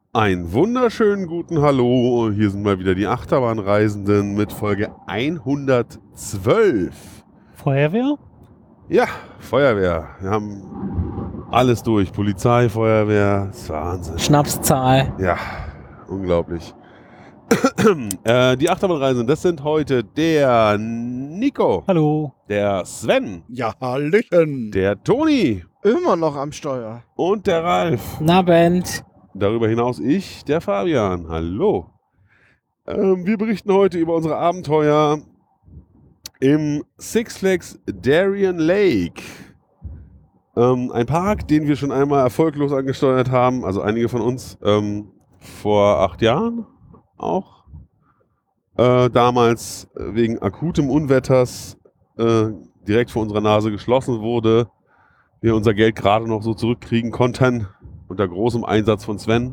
Einen wunderschönen guten Hallo. Hier sind mal wieder die Achterbahnreisenden mit Folge 112. Feuerwehr? Ja, Feuerwehr. Wir haben alles durch. Polizei, Feuerwehr. Das ist Wahnsinn. Schnapszahl. Ja, unglaublich. Die Achterbahnreisenden, das sind heute der Nico, Hallo. der Sven, Ja, Hallöchen. der Toni Immer noch am Steuer. und der Ralf. Nabend. Darüber hinaus ich, der Fabian. Hallo. Wir berichten heute über unsere Abenteuer im Six Flags Darien Lake. Ein Park, den wir schon einmal erfolglos angesteuert haben, also einige von uns, vor 8 Jahren auch. Damals wegen akutem Unwetters direkt vor unserer Nase geschlossen wurde. Wir unser Geld gerade noch so zurückkriegen konnten. Unter großem Einsatz von Sven.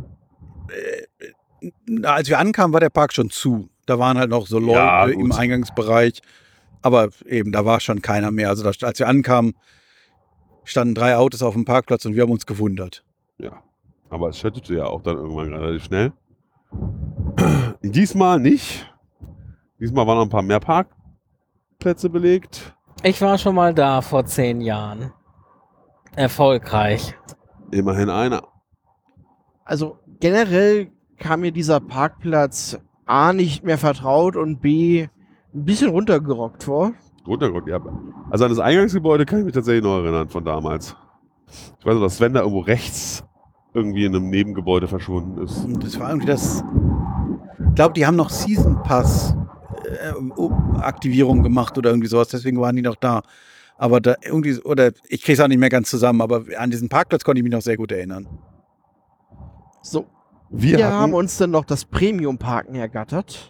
Als wir ankamen, war der Park schon zu. Da waren halt noch so Leute Ja, im gut. Eingangsbereich. Aber eben, da war schon keiner mehr. Also als wir ankamen, standen 3 Autos auf dem Parkplatz und wir haben uns gewundert. Ja, aber es schüttete ja auch dann irgendwann relativ schnell. Diesmal nicht. Diesmal waren noch ein paar mehr Parkplätze belegt. Ich war schon mal da vor 10 Jahren. Erfolgreich. Immerhin einer. Also generell kam mir dieser Parkplatz A nicht mehr vertraut und B ein bisschen runtergerockt vor. Grundhergrund, ja. Also an das Eingangsgebäude kann ich mich tatsächlich noch erinnern von damals. Ich weiß noch, dass Sven da irgendwo rechts irgendwie in einem Nebengebäude verschwunden ist. Und das war irgendwie das. Ich glaube, die haben noch Season Pass Aktivierung gemacht oder irgendwie sowas. Deswegen waren die noch da. Aber da irgendwie, oder ich kriege es auch nicht mehr ganz zusammen, aber an diesen Parkplatz konnte ich mich noch sehr gut erinnern. So, Wir wir haben hatten, uns dann noch das Premium-Parken ergattert.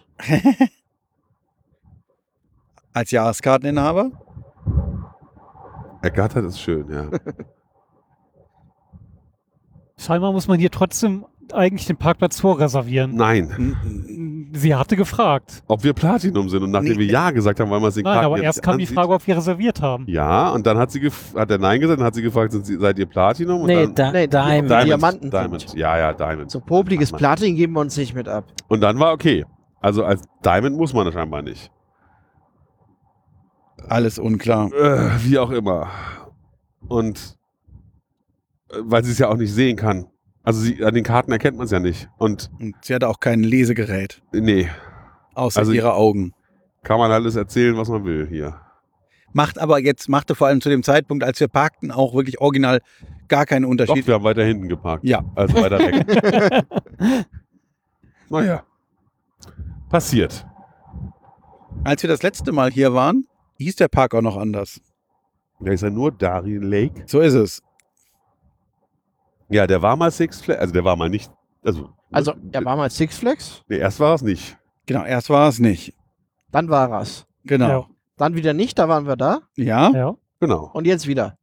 Als Jahreskarteninhaber. ergattert ist schön, ja. Scheinbar muss man hier trotzdem eigentlich den Parkplatz vorreservieren. Nein, Sie hatte gefragt. ob wir Platinum sind und nachdem Nee. wir Ja gesagt haben, weil man es den Nein, Karten aber jetzt erst kam die ansieht. Frage, ob wir reserviert haben. Ja, und dann hat er Nein gesagt, dann hat sie gefragt, seid ihr Platinum? Und Nee, dann, Diamond. Diamanten Diamond. sind. Ja, Diamond. So popliges Ach, Mann. Platin geben wir uns nicht mit ab. Und dann war okay. Also als Diamond muss man das scheinbar nicht. Alles unklar. Wie auch immer. Und weil sie es ja auch nicht sehen kann. Also an den Karten erkennt man es ja nicht. Und Und sie hatte auch kein Lesegerät, nee, außer Also- ihre Augen. kann man alles erzählen, was man will hier. Machte vor allem zu dem Zeitpunkt, als wir parkten, auch wirklich original gar keinen Doch, Unterschied. wir haben weiter hinten geparkt. Ja. Also weiter weg. Naja. Passiert. Als wir das letzte Mal hier waren, hieß der Park auch noch anders. Da ist ja nur Darien Lake. So ist es. Ja, der war mal Six Flags. Also der war mal nicht. Also Er war mal Six Flags, nee, erst war es nicht. Genau, erst war es nicht. dann war es. Genau. Dann wieder nicht, da waren wir da. Ja. Ja. Genau. Und jetzt wieder.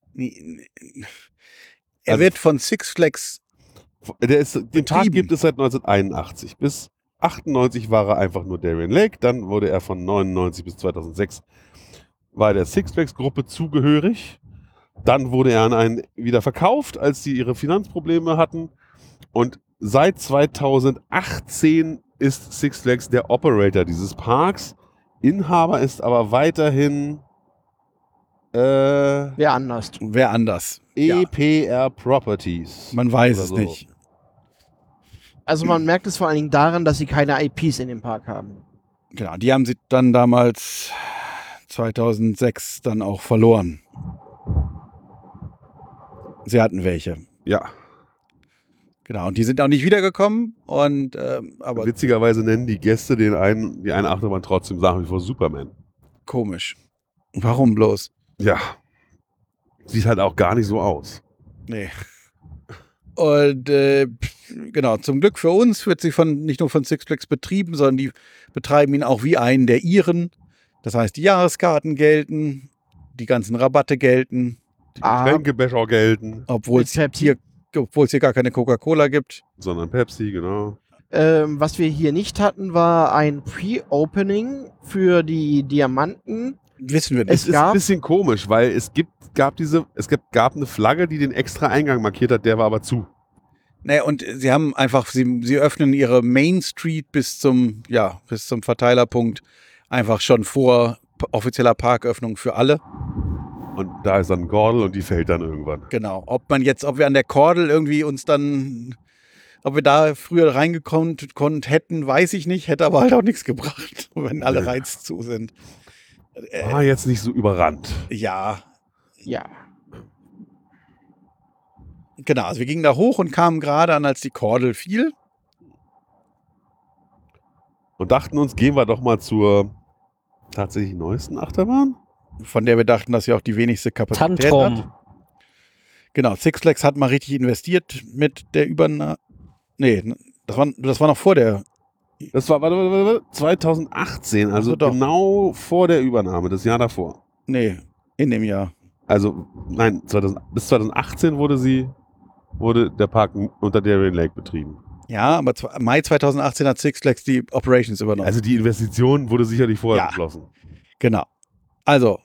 Er Also- wird von Six Flags. Den Park Betrieben. gibt es seit 1981. Bis 98 war er einfach nur Darien Lake. Dann wurde er von 99 bis 2006 war der Six Flags Gruppe zugehörig. Dann wurde er an einen wieder verkauft, als die ihre Finanzprobleme hatten. Und seit 2018 ist Six Flags der Operator dieses Parks. Inhaber ist aber weiterhin Wer anders. Wer anders? Ja. EPR Properties. Man weiß Oder es so. nicht. Also man merkt es vor allen Dingen daran, dass sie keine IPs in dem Park haben. Genau, die haben sie dann damals 2006 dann auch verloren. Sie hatten welche. Ja. Genau, und die sind auch nicht wiedergekommen. Und aber Witzigerweise nennen die Gäste die eine Achterbahn trotzdem nach wie vor Superman. komisch. Warum bloß? Ja. Sieht halt auch gar nicht so aus. Nee. Und genau, zum Glück für uns wird sie nicht nur von Six Flags betrieben, sondern die betreiben ihn auch wie einen der ihren. Das heißt, die Jahreskarten gelten, die ganzen Rabatte gelten, Die Ah. Getränkebecher gelten, obwohl es hier gar keine Coca-Cola gibt. sondern Pepsi, genau. Was wir hier nicht hatten, war ein Pre-Opening für die Diamanten. Wissen wir Es nicht. Es ist gab- ein bisschen komisch, weil gab eine Flagge, die den extra Eingang markiert hat, der war aber zu. Nee, und sie haben einfach, sie öffnen ihre Main Street bis zum Verteilerpunkt einfach schon vor offizieller Parköffnung für alle. Und da ist dann Gordel und die fällt dann irgendwann. Genau. Ob wir an der Kordel irgendwie ob wir da früher reingekommen hätten, weiß ich nicht. Hätte aber halt auch nichts gebracht, wenn alle Rides zu sind. War jetzt nicht so überrannt. Ja, Ja. genau. Also wir gingen da hoch und kamen gerade an, als die Kordel fiel. Und dachten uns, gehen wir doch mal zur tatsächlich neuesten Achterbahn. Von der wir dachten, dass sie auch die wenigste Kapazität Tantrum. hat. Genau, Six Flags hat mal richtig investiert mit der Übernahme. Nee, das war noch vor der. Das war warte, 2018, also Ach so, doch. genau vor der Übernahme, das Jahr davor. Nee, in dem Jahr. Also, nein, bis 2018 wurde der Park unter Darien Lake betrieben. Ja, aber Mai 2018 hat Six Flags die Operations übernommen. Also die Investition wurde sicherlich vorher Ja. beschlossen. Genau. Also,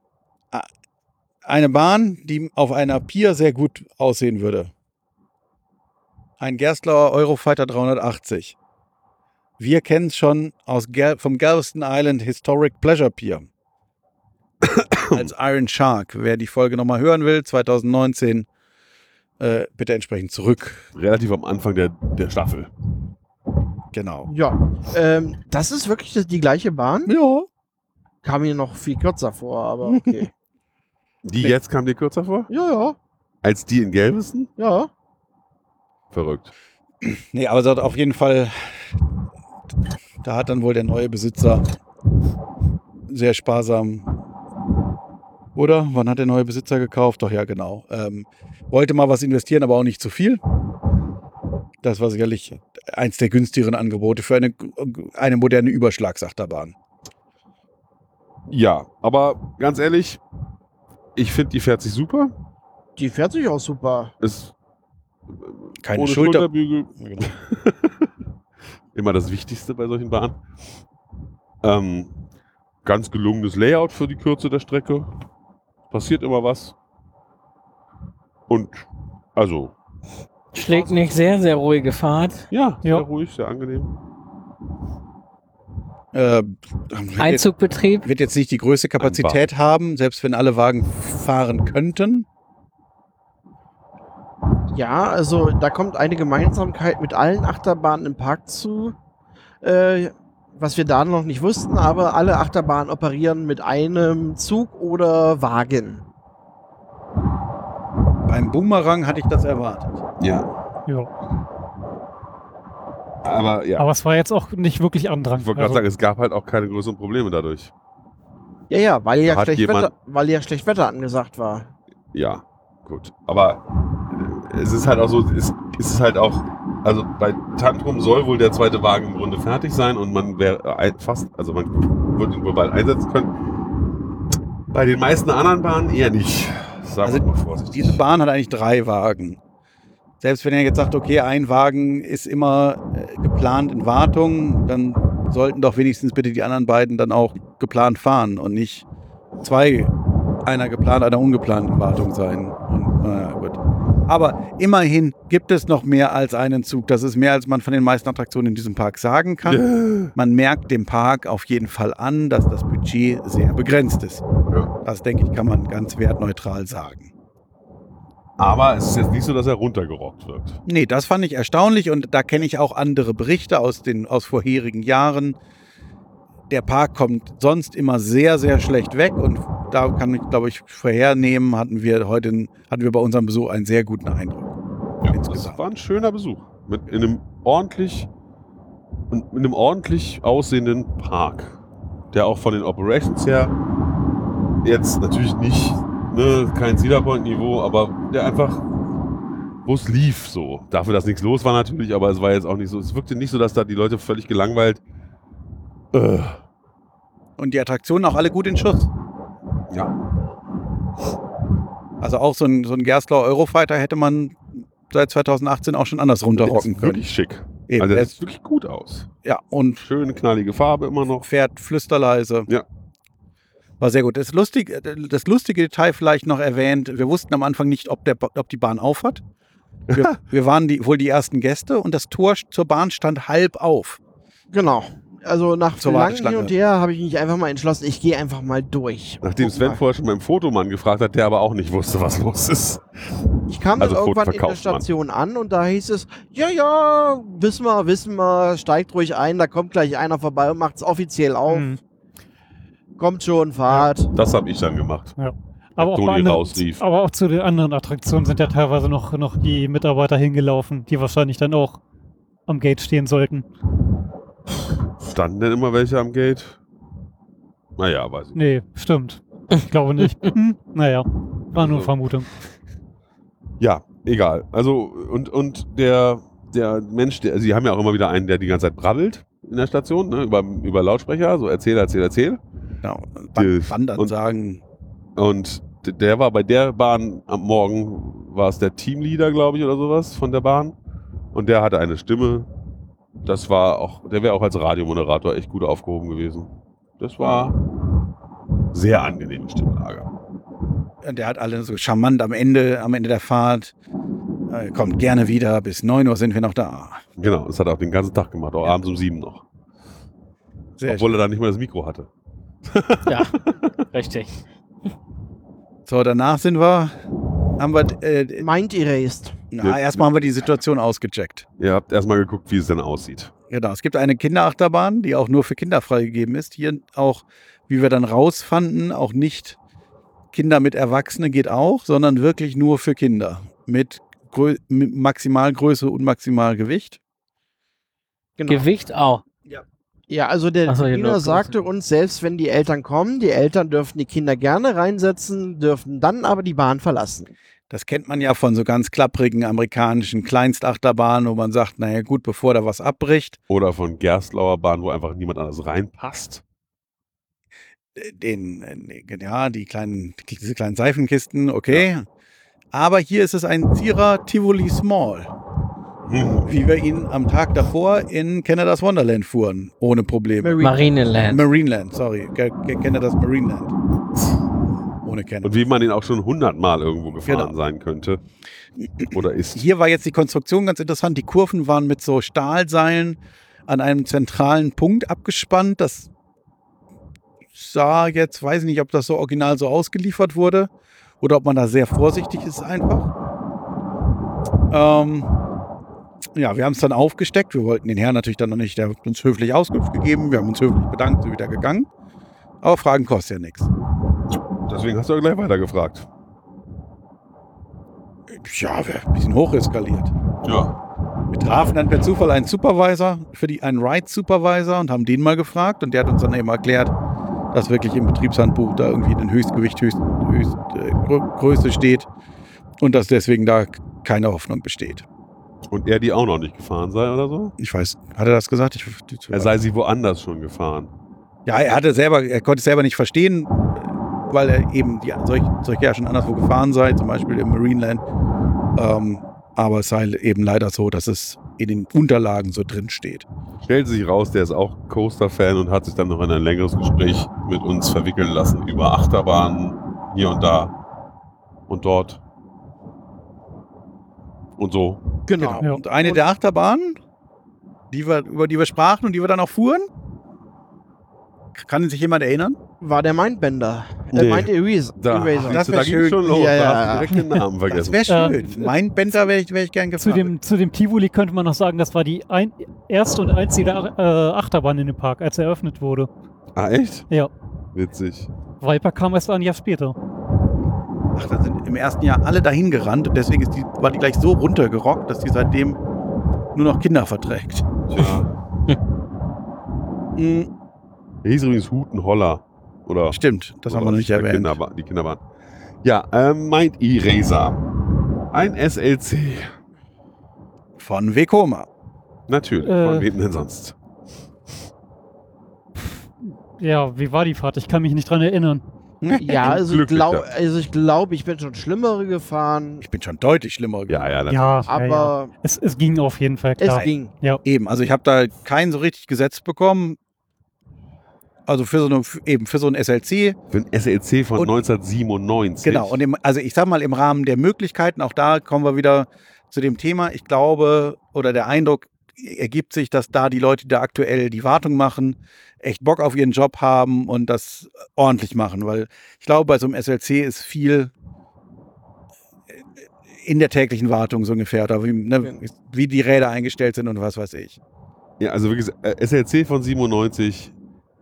eine Bahn, die auf einer Pier sehr gut aussehen würde. Ein Gerstlauer Eurofighter 380. Wir kennen es schon vom Galveston Island Historic Pleasure Pier. Als Iron Shark. Wer die Folge nochmal hören will, 2019, bitte entsprechend zurück. Relativ am Anfang der Staffel. Genau. Ja. Das ist wirklich die gleiche Bahn? Ja. Kam mir noch viel kürzer vor, aber okay. Die jetzt kam dir kürzer vor? Ja. Als die in Galveston? Ja. Verrückt. Nee, aber es hat auf jeden Fall, da hat dann wohl der neue Besitzer sehr sparsam, oder? Wann hat der neue Besitzer gekauft? Doch, ja, genau. Wollte mal was investieren, aber auch nicht zu viel. Das war sicherlich eins der günstigeren Angebote für eine moderne Überschlagsachterbahn. Ja, aber ganz ehrlich, ich finde, die fährt sich super. Die fährt sich auch super. Ist Keine ohne Schulter. Schulterbügel. Genau. Immer das Wichtigste bei solchen Bahnen. Ganz gelungenes Layout für die Kürze der Strecke. Passiert immer was. Und also, Schlägt nicht sehr, sehr ruhige Fahrt. ja, sehr Ja. ruhig, sehr angenehm. Einzugbetrieb. Wird jetzt nicht die größte Kapazität haben, selbst wenn alle Wagen fahren könnten. Ja, also da kommt eine Gemeinsamkeit mit allen Achterbahnen im Park zu, was wir da noch nicht wussten, aber alle Achterbahnen operieren mit einem Zug oder Wagen. Beim Boomerang hatte ich das erwartet. Ja. Ja. Aber ja, Aber es war jetzt auch nicht wirklich Andrang. ich wollte gerade sagen, es gab halt auch keine größeren Probleme dadurch. Ja, weil ja, Hat jemand- weil ja schlecht Wetter angesagt war. Ja, gut. Aber es ist halt auch so, es ist halt auch, also bei Tantrum soll wohl der zweite Wagen im Grunde fertig sein und man wäre man wird ihn wohl bald einsetzen können. Bei den meisten anderen Bahnen eher nicht. Sagen wir mal vorsichtig. Diese Bahn hat eigentlich 3 Wagen. Selbst wenn er jetzt sagt, okay, ein Wagen ist immer geplant in Wartung, dann sollten doch wenigstens bitte die anderen beiden dann auch geplant fahren und nicht 2, einer geplant, einer ungeplant in Wartung sein. Und, naja, gut. Aber immerhin gibt es noch mehr als einen Zug. Das ist mehr, als man von den meisten Attraktionen in diesem Park sagen kann. Man merkt dem Park auf jeden Fall an, dass das Budget sehr begrenzt ist. Ja. Das, denke ich, kann man ganz wertneutral sagen. Aber es ist jetzt nicht so, dass er runtergerockt wird. Nee, das fand ich erstaunlich und da kenne ich auch andere Berichte aus vorherigen Jahren. Der Park kommt sonst immer sehr, sehr schlecht weg und da kann ich, glaube ich, vorhernehmen, hatten wir bei unserem Besuch einen sehr guten Eindruck. Ja, Insgesamt. das war ein schöner Besuch. Mit einem ordentlich aussehenden Park, der auch von den Operations her jetzt natürlich nicht, kein Cedar Point Niveau, aber der einfach, wo es lief so. Dafür, dass nichts los war natürlich, aber es war jetzt auch nicht so, es wirkte nicht so, dass da die Leute völlig gelangweilt. Und die Attraktionen auch alle gut in Schuss. Ja. Also auch so ein Gerstlauer Eurofighter hätte man seit 2018 auch schon anders runterrocken Ist können. wirklich schick. Eben, Also er das sieht wirklich gut aus. ja, und Schöne knallige Farbe immer noch. fährt flüsterleise. Ja. War sehr gut. Das lustige Detail vielleicht noch erwähnt, wir wussten am Anfang nicht, ob die Bahn auf hat. Wir waren wohl die ersten Gäste und das Tor zur Bahn stand halb auf. Genau. Also nach Zur langem Warteschlange. Hin und Her habe ich mich einfach mal entschlossen, ich gehe einfach mal durch. Nachdem Guck Sven mal. vorher schon beim Fotomann gefragt hat, der aber auch nicht wusste, was los ist. Ich kam dann Also irgendwann in der Fotoverkaufsmann. Station an und da hieß es, ja, wissen wir, steigt ruhig ein, da kommt gleich einer vorbei und macht es offiziell auf. Mhm. Kommt schon, Fahrt. Das habe ich dann gemacht. Aber auch, Toni bei anderen, rausrief. aber auch zu den anderen Attraktionen sind ja teilweise noch die Mitarbeiter hingelaufen, die wahrscheinlich dann auch am Gate stehen sollten. Standen denn immer welche am Gate? Naja, weiß ich nicht. Nee, stimmt. Ich glaube nicht. Naja, war nur Also. Vermutung. Ja, egal. Also, und der Mensch, also die haben ja auch immer wieder einen, der die ganze Zeit brabbelt in der Station, ne, über Lautsprecher, so erzähl. Genau. Die- Wandern und- sagen, Und der war bei der Bahn am Morgen, war es der Teamleader, glaube ich, oder sowas von der Bahn. Und der hatte eine Stimme. Das war auch, der wäre auch als Radiomoderator echt gut aufgehoben gewesen. Das war sehr angenehme Stimmlage. der hat alle so charmant am Ende der Fahrt. Kommt gerne wieder, bis 9 Uhr sind wir noch da. Genau, das hat er auch den ganzen Tag gemacht, auch abends um 7 noch. Sehr Obwohl er dann nicht mal das Mikro hatte. Ja, richtig. So, danach haben wir, Mind erased. erstmal haben wir die Situation ausgecheckt. Ihr habt erstmal geguckt, wie es denn aussieht. Genau, es gibt eine Kinderachterbahn, die auch nur für Kinder freigegeben ist. Hier auch, wie wir dann rausfanden, auch nicht Kinder mit Erwachsenen geht auch, sondern wirklich nur für Kinder. Mit Maximalgröße und Maximalgewicht. Genau. Gewicht auch. Ja, also der Ach so, hier Diener läuft sagte was. uns, selbst wenn die Eltern kommen, die Eltern dürfen die Kinder gerne reinsetzen, dürfen dann aber die Bahn verlassen. Das kennt man ja von so ganz klapprigen amerikanischen Kleinstachterbahnen, wo man sagt, naja gut, bevor da was abbricht, Oder von Gerstlauer Bahn, wo einfach niemand anders reinpasst. diese kleinen Seifenkisten, okay. Aber hier ist es ein Zierer Tivoli Small, wie wir ihn am Tag davor in Canada's Wonderland fuhren, ohne Probleme. Marineland. Marineland, sorry, Canada's Marineland. Ohne Canada. Und wie man ihn auch schon 100-mal irgendwo gefahren Genau. sein könnte. Oder ist. Hier war jetzt die Konstruktion ganz interessant. Die Kurven waren mit so Stahlseilen an einem zentralen Punkt abgespannt. Das sah jetzt, weiß ich nicht, ob das so original so ausgeliefert wurde oder ob man da sehr vorsichtig ist einfach. Ja, wir haben es dann aufgesteckt. Wir wollten den Herrn natürlich dann noch nicht, der hat uns höflich Auskunft gegeben. Wir haben uns höflich bedankt, sind wieder gegangen. Aber Fragen kostet ja nichts. Deswegen hast du ja gleich weitergefragt. Ja, wir ein bisschen hocheskaliert. Ja. Wir trafen dann per Zufall einen Supervisor, einen Ride-Supervisor und haben den mal gefragt und der hat uns dann eben erklärt, dass wirklich im Betriebshandbuch da irgendwie ein Höchstgewicht, Größe steht und dass deswegen da keine Hoffnung besteht. Und er die auch noch nicht gefahren sei oder so? Ich weiß, hat er das gesagt? Er sei sie woanders schon gefahren. Ja, er konnte es selber nicht verstehen, weil er eben solche ja schon anderswo gefahren sei, zum Beispiel im Marineland. Aber es sei eben leider so, dass es in den Unterlagen so drin steht. Stellt sich raus, der ist auch Coaster-Fan und hat sich dann noch in ein längeres Gespräch mit uns verwickeln lassen über Achterbahnen hier und da und dort. Und so. Genau. Ja. Und eine der Achterbahnen, über die wir sprachen und die wir dann auch fuhren, kann sich jemand erinnern? War der Mindbender. Nee. Mind Eraser. Da, Das da wär ging schön. schon los. Ja, Da ja. hast du direkt den Namen Das vergessen. wäre schön. Mein Bender wäre ich gern gefahren. Zu dem Tivoli könnte man noch sagen, das war die erste und einzige Achterbahn in dem Park, als er eröffnet wurde. Ah, echt? Ja. Witzig. Viper kam erst ein Jahr später. Ach, da sind im ersten Jahr alle dahin gerannt und deswegen war die gleich so runtergerockt, dass die seitdem nur noch Kinder verträgt. Tja. Mhm, Der hieß übrigens Hutenholler. Oder stimmt, das haben wir noch nicht erwähnt. Die Kinderbahn. Ja, Mind Eraser. Ein SLC. Von Vekoma. Natürlich. Äh. Von wem denn sonst? Ja, wie war die Fahrt? Ich kann mich nicht dran erinnern. Ja, also ich Glücklicher. glaube, ich bin schon schlimmere gefahren, Ich bin schon deutlich schlimmer gewesen. Ja, natürlich. Ja, aber ja. Es ging auf jeden Fall es klar. ging. Eben, also ich habe da keinen so richtig gesetzt bekommen. Also für so ein SLC. Für ein SLC von Und- 1997. Genau. Und also ich sag mal, im Rahmen der Möglichkeiten, auch da kommen wir wieder zu dem Thema. Ich glaube, oder der Eindruck ergibt sich, dass da die Leute, die da aktuell die Wartung machen, echt Bock auf ihren Job haben und das ordentlich machen. Weil ich glaube, bei so einem SLC ist viel in der täglichen Wartung so ungefähr. Oder wie die Räder eingestellt sind und was weiß ich. Ja, also wirklich, SLC von 97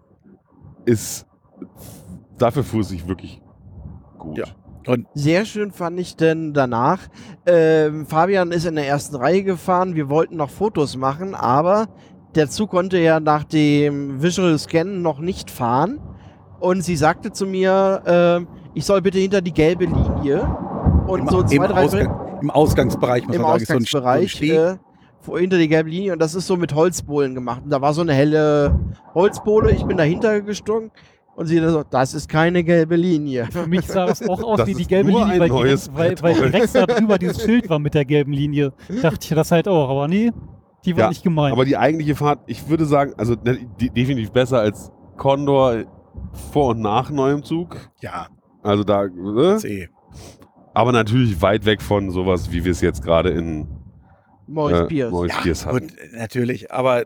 ist, dafür fuhr es sich wirklich gut. Ja. Und Sehr schön fand ich denn danach, Fabian ist in der ersten Reihe gefahren, wir wollten noch Fotos machen, aber der Zug konnte ja nach dem Visual Scan noch nicht fahren und sie sagte zu mir, ich soll bitte hinter die gelbe Linie und so zwei, drei im Ausgangsbereich, muss im man sagen, ist Ausgangsbereich so ein hinter die gelbe Linie und das ist so mit Holzbohlen gemacht. Und da war so eine helle Holzbohle, ich bin dahinter gesprungen und sie so, das ist keine gelbe Linie. Für mich sah das auch aus Das wie die ist gelbe nur Linie, ein neues weil direkt da drüber dieses Schild war mit der gelben Linie. Dachte ich das halt auch, aber nee, die war Ja, nicht gemeint. Aber die eigentliche Fahrt, ich würde sagen, also definitiv besser als Condor vor und nach neuem Zug. Ja, Also da, C. aber natürlich weit weg von sowas, wie wir es jetzt gerade in Maurice Pierce. Maurice Pierce hatten. Gut, natürlich, aber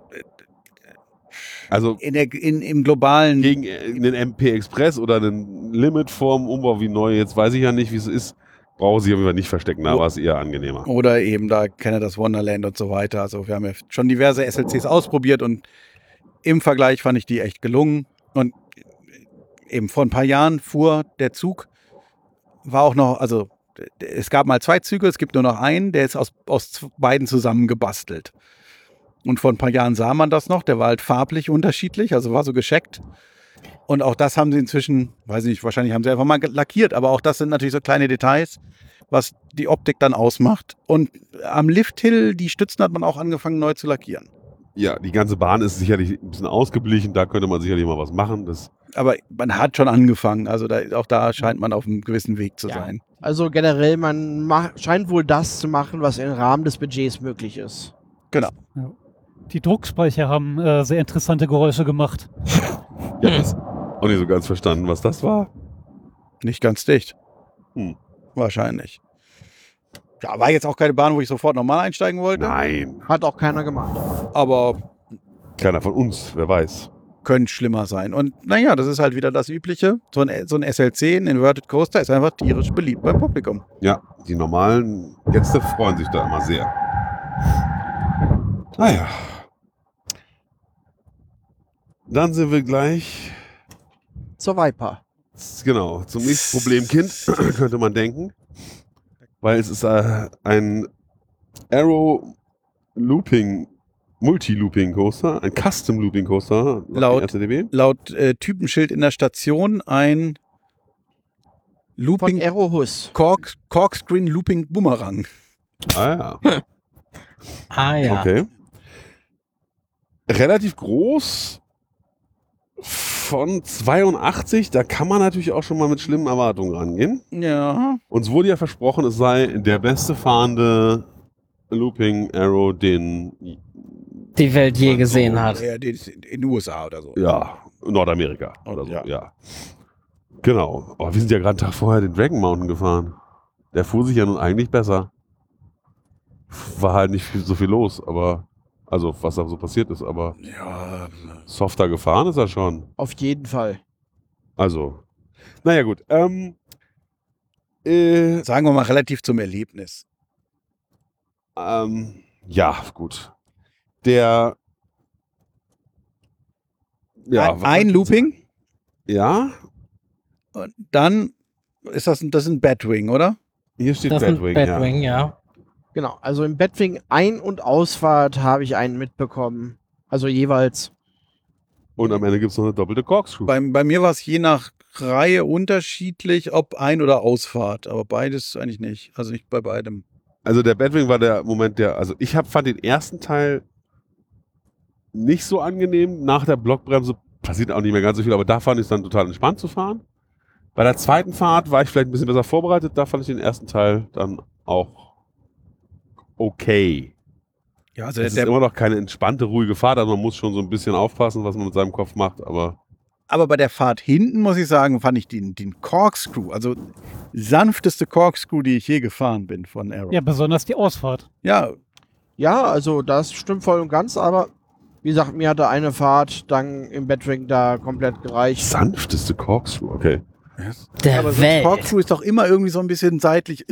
Also im globalen gegen einen MP Express oder einen Limit-Form Umbau wie neu, jetzt weiß ich ja nicht, wie es ist, brauche sie auf jeden Fall nicht verstecken, da war es eher angenehmer. oder eben da Canada's Wonderland und so weiter. Also wir haben ja schon diverse SLCs ausprobiert und im Vergleich fand ich die echt gelungen. Und eben vor ein paar Jahren fuhr der Zug, war auch noch, also es gab mal 2 Züge, es gibt nur noch einen, der ist aus beiden zusammen gebastelt. Und vor ein paar Jahren sah man das noch, der war halt farblich unterschiedlich, also war so gescheckt. Und auch das haben sie inzwischen, weiß ich nicht, wahrscheinlich haben sie einfach mal lackiert, aber auch das sind natürlich so kleine Details, was die Optik dann ausmacht. Und am Lifthill, die Stützen hat man auch angefangen neu zu lackieren. Ja, die ganze Bahn ist sicherlich ein bisschen ausgeblichen, da könnte man sicherlich mal was machen. Das, Aber man hat schon angefangen, also auch da scheint man auf einem gewissen Weg zu Ja. sein. Also generell, man scheint wohl das zu machen, was im Rahmen des Budgets möglich ist. Genau. Die Druckspeicher haben sehr interessante Geräusche gemacht. ja, das auch nicht so ganz verstanden, was das war. Nicht ganz dicht. Hm. Wahrscheinlich. Ja, war jetzt auch keine Bahn, wo ich sofort normal einsteigen wollte. Nein, Hat auch keiner gemacht. Aber keiner von uns, wer weiß. könnte schlimmer sein. Und naja, das ist halt wieder das Übliche. So ein SLC, ein Inverted Coaster, ist einfach tierisch beliebt beim Publikum. Ja, die normalen Gäste freuen sich da immer sehr. Naja. Dann sind wir gleich, Zur Viper. genau, zum nächsten Problemkind, könnte man denken. Weil es ist ein Aero Looping, Multi-Looping Coaster, ein Custom Looping Coaster, Laut- RTDB. Laut Typenschild in der Station ein Von Looping Aerohus. Corkscreen Looping Boomerang. Ah ja, Ah ja. okay. Relativ groß, von 82, da kann man natürlich auch schon mal mit schlimmen Erwartungen rangehen. Ja. Uns wurde ja versprochen, es sei der beste fahrende Looping Arrow, den Die Welt je gesehen hat. Ja, die ist in den USA oder so. ja, Nordamerika oder so, Ja. ja. Genau. Aber wir sind ja gerade einen Tag vorher den Dragon Mountain gefahren. Der fuhr sich ja nun eigentlich besser. War halt nicht so viel los, aber also was da so passiert ist, aber Ja, softer gefahren ist er schon. Auf jeden Fall. Also, naja gut. sagen wir mal relativ zum Erlebnis. Ja, gut. Der ja, ein Looping ja, und dann ist das ein Batwing, oder? hier steht Das ist ein Batwing, Batwing, ja. Genau. Also im Batwing Ein- und Ausfahrt habe ich einen mitbekommen. Also jeweils. Und am Ende gibt es noch eine doppelte Corkscrew. Bei mir war es je nach Reihe unterschiedlich, ob Ein- oder Ausfahrt, aber beides eigentlich nicht. Also nicht bei beidem. Also der Batwing war der Moment, also ich fand den ersten Teil nicht so angenehm. Nach der Blockbremse passiert auch nicht mehr ganz so viel, aber da fand ich es dann total entspannt zu fahren. Bei der zweiten Fahrt war ich vielleicht ein bisschen besser vorbereitet. Da fand ich den ersten Teil dann auch okay. Ja, also Es ist immer noch keine entspannte, ruhige Fahrt, also man muss schon so ein bisschen aufpassen, was man mit seinem Kopf macht, aber Aber bei der Fahrt hinten, muss ich sagen, fand ich den Corkscrew, also sanfteste Corkscrew, die ich je gefahren bin von Arrow. Ja, besonders die Ausfahrt. Ja, Ja, also das stimmt voll und ganz, aber wie gesagt, mir hatte eine Fahrt dann im Battering da komplett gereicht. Sanfteste Corkscrew, okay. Der aber so ein Welt. Corkscrew ist doch immer irgendwie so ein bisschen seitlich.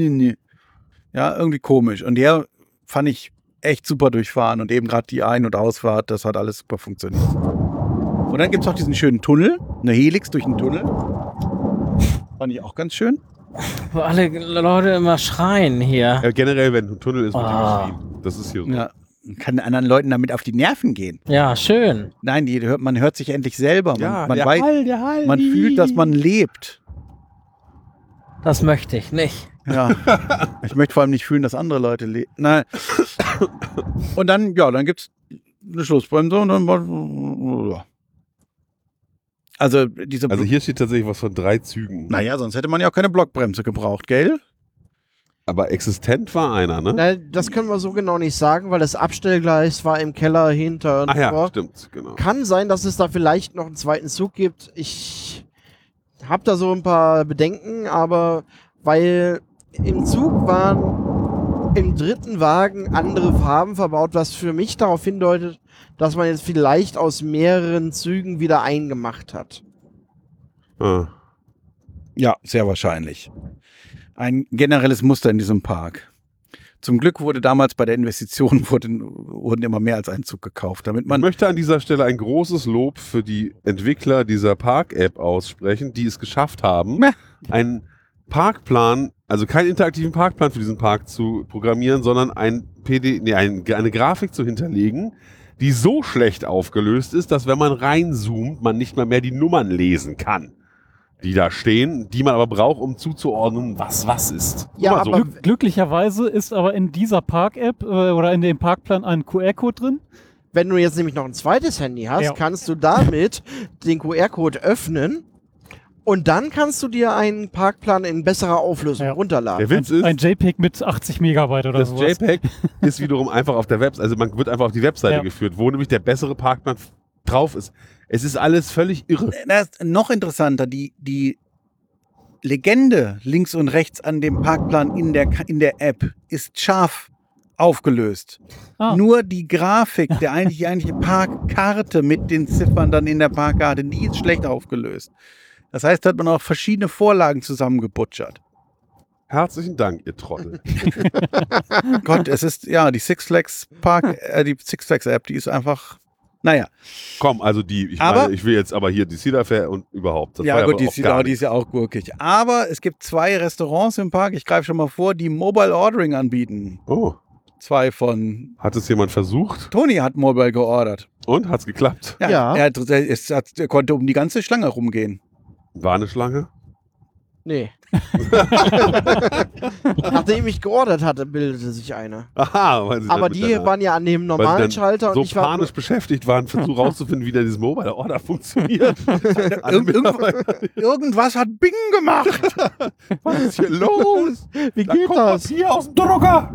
Ja, irgendwie komisch. Und der fand ich echt super durchfahren. Und eben gerade die Ein- und Ausfahrt, das hat alles super funktioniert. Und dann gibt es auch diesen schönen Tunnel, eine Helix durch den Tunnel. Fand ich auch ganz schön. Wo alle Leute immer schreien hier. Ja, generell, wenn ein Tunnel ist, wird Ah. geschrieben. Das ist hier so. Ja, man kann anderen Leuten damit auf die Nerven gehen. Ja, schön. Nein, man hört sich endlich selber. Man der weiß, Hall, der Hall. man fühlt, dass man lebt. Das möchte ich nicht. Ja, ich möchte vor allem nicht fühlen, dass andere Leute leben. Nein. Und dann, ja, dann gibt es eine Schlussbremse und dann. Also Also hier steht tatsächlich was von 3 Zügen. naja, sonst hätte man ja auch keine Blockbremse gebraucht, gell? Aber existent war einer, ne? Na, das können wir so genau nicht sagen, weil das Abstellgleis war im Keller hinter und Ach ja, vor. stimmt, genau. Kann sein, dass es da vielleicht noch einen zweiten Zug gibt. Ich habe da so ein paar Bedenken, aber weil im Zug waren im dritten Wagen andere Farben verbaut, was für mich darauf hindeutet, dass man jetzt vielleicht aus mehreren Zügen wieder eingemacht hat. Ah. Ja, sehr wahrscheinlich. Ein generelles Muster in diesem Park. Zum Glück wurde damals bei der Investition wurden immer mehr als ein Zug gekauft, damit Ich man möchte an dieser Stelle ein großes Lob für die Entwickler dieser Park-App aussprechen, die es geschafft haben, Ja. einen Parkplan, also keinen interaktiven Parkplan für diesen Park zu programmieren, sondern eine Grafik zu hinterlegen, die so schlecht aufgelöst ist, dass wenn man reinzoomt, man nicht mehr die Nummern lesen kann, die da stehen, die man aber braucht, um zuzuordnen, was ist. Ja, Nur mal aber Glücklicherweise ist aber in dieser Park-App oder in dem Parkplan ein QR-Code drin. wenn du jetzt nämlich noch ein zweites Handy hast, Ja. kannst du damit den QR-Code öffnen und dann kannst du dir einen Parkplan in besserer Auflösung Ja. runterladen. Der Witz ist, Ein JPEG mit 80 Megabyte oder das sowas. JPEG ist wiederum einfach auf der Webseite, also man wird einfach auf die Webseite Ja. geführt, wo nämlich der bessere Parkplan drauf ist. Es ist alles völlig irre. Das ist noch interessanter, die Legende links und rechts an dem Parkplan in der App ist scharf aufgelöst. Ah. Nur die Grafik, die eigentliche Parkkarte mit den Ziffern dann in der Parkkarte, die ist schlecht aufgelöst. Das heißt, da hat man auch verschiedene Vorlagen zusammengebutschert. Herzlichen Dank, ihr Trottel. Gott, es ist, ja, die Six Flags App, die ist einfach, naja. Komm, also ich Aber- meine, ich will jetzt aber hier die Cedar Fair und überhaupt. Das war Ja gut, aber auch die gar ist ja auch gurkig. Aber es gibt 2 Restaurants im Park, ich greife schon mal vor, die Mobile Ordering anbieten. Oh, 2 von hat es jemand versucht? Toni hat Mobile geordert. Und? Hat's geklappt? Ja. Er konnte um die ganze Schlange rumgehen. War eine Schlange? Nee. Nachdem ich geordert hatte, bildete sich eine. Aha, weil sie dann Aber mit die deiner- waren ja an dem weil sie normalen dann Schalter und so ich war panisch beschäftigt waren, versucht rauszufinden, wie denn dieses Mobile Order funktioniert. Irgendwas hat Bing gemacht. Was ist hier los? Wie Da geht kommt das? Papier aus dem Drucker.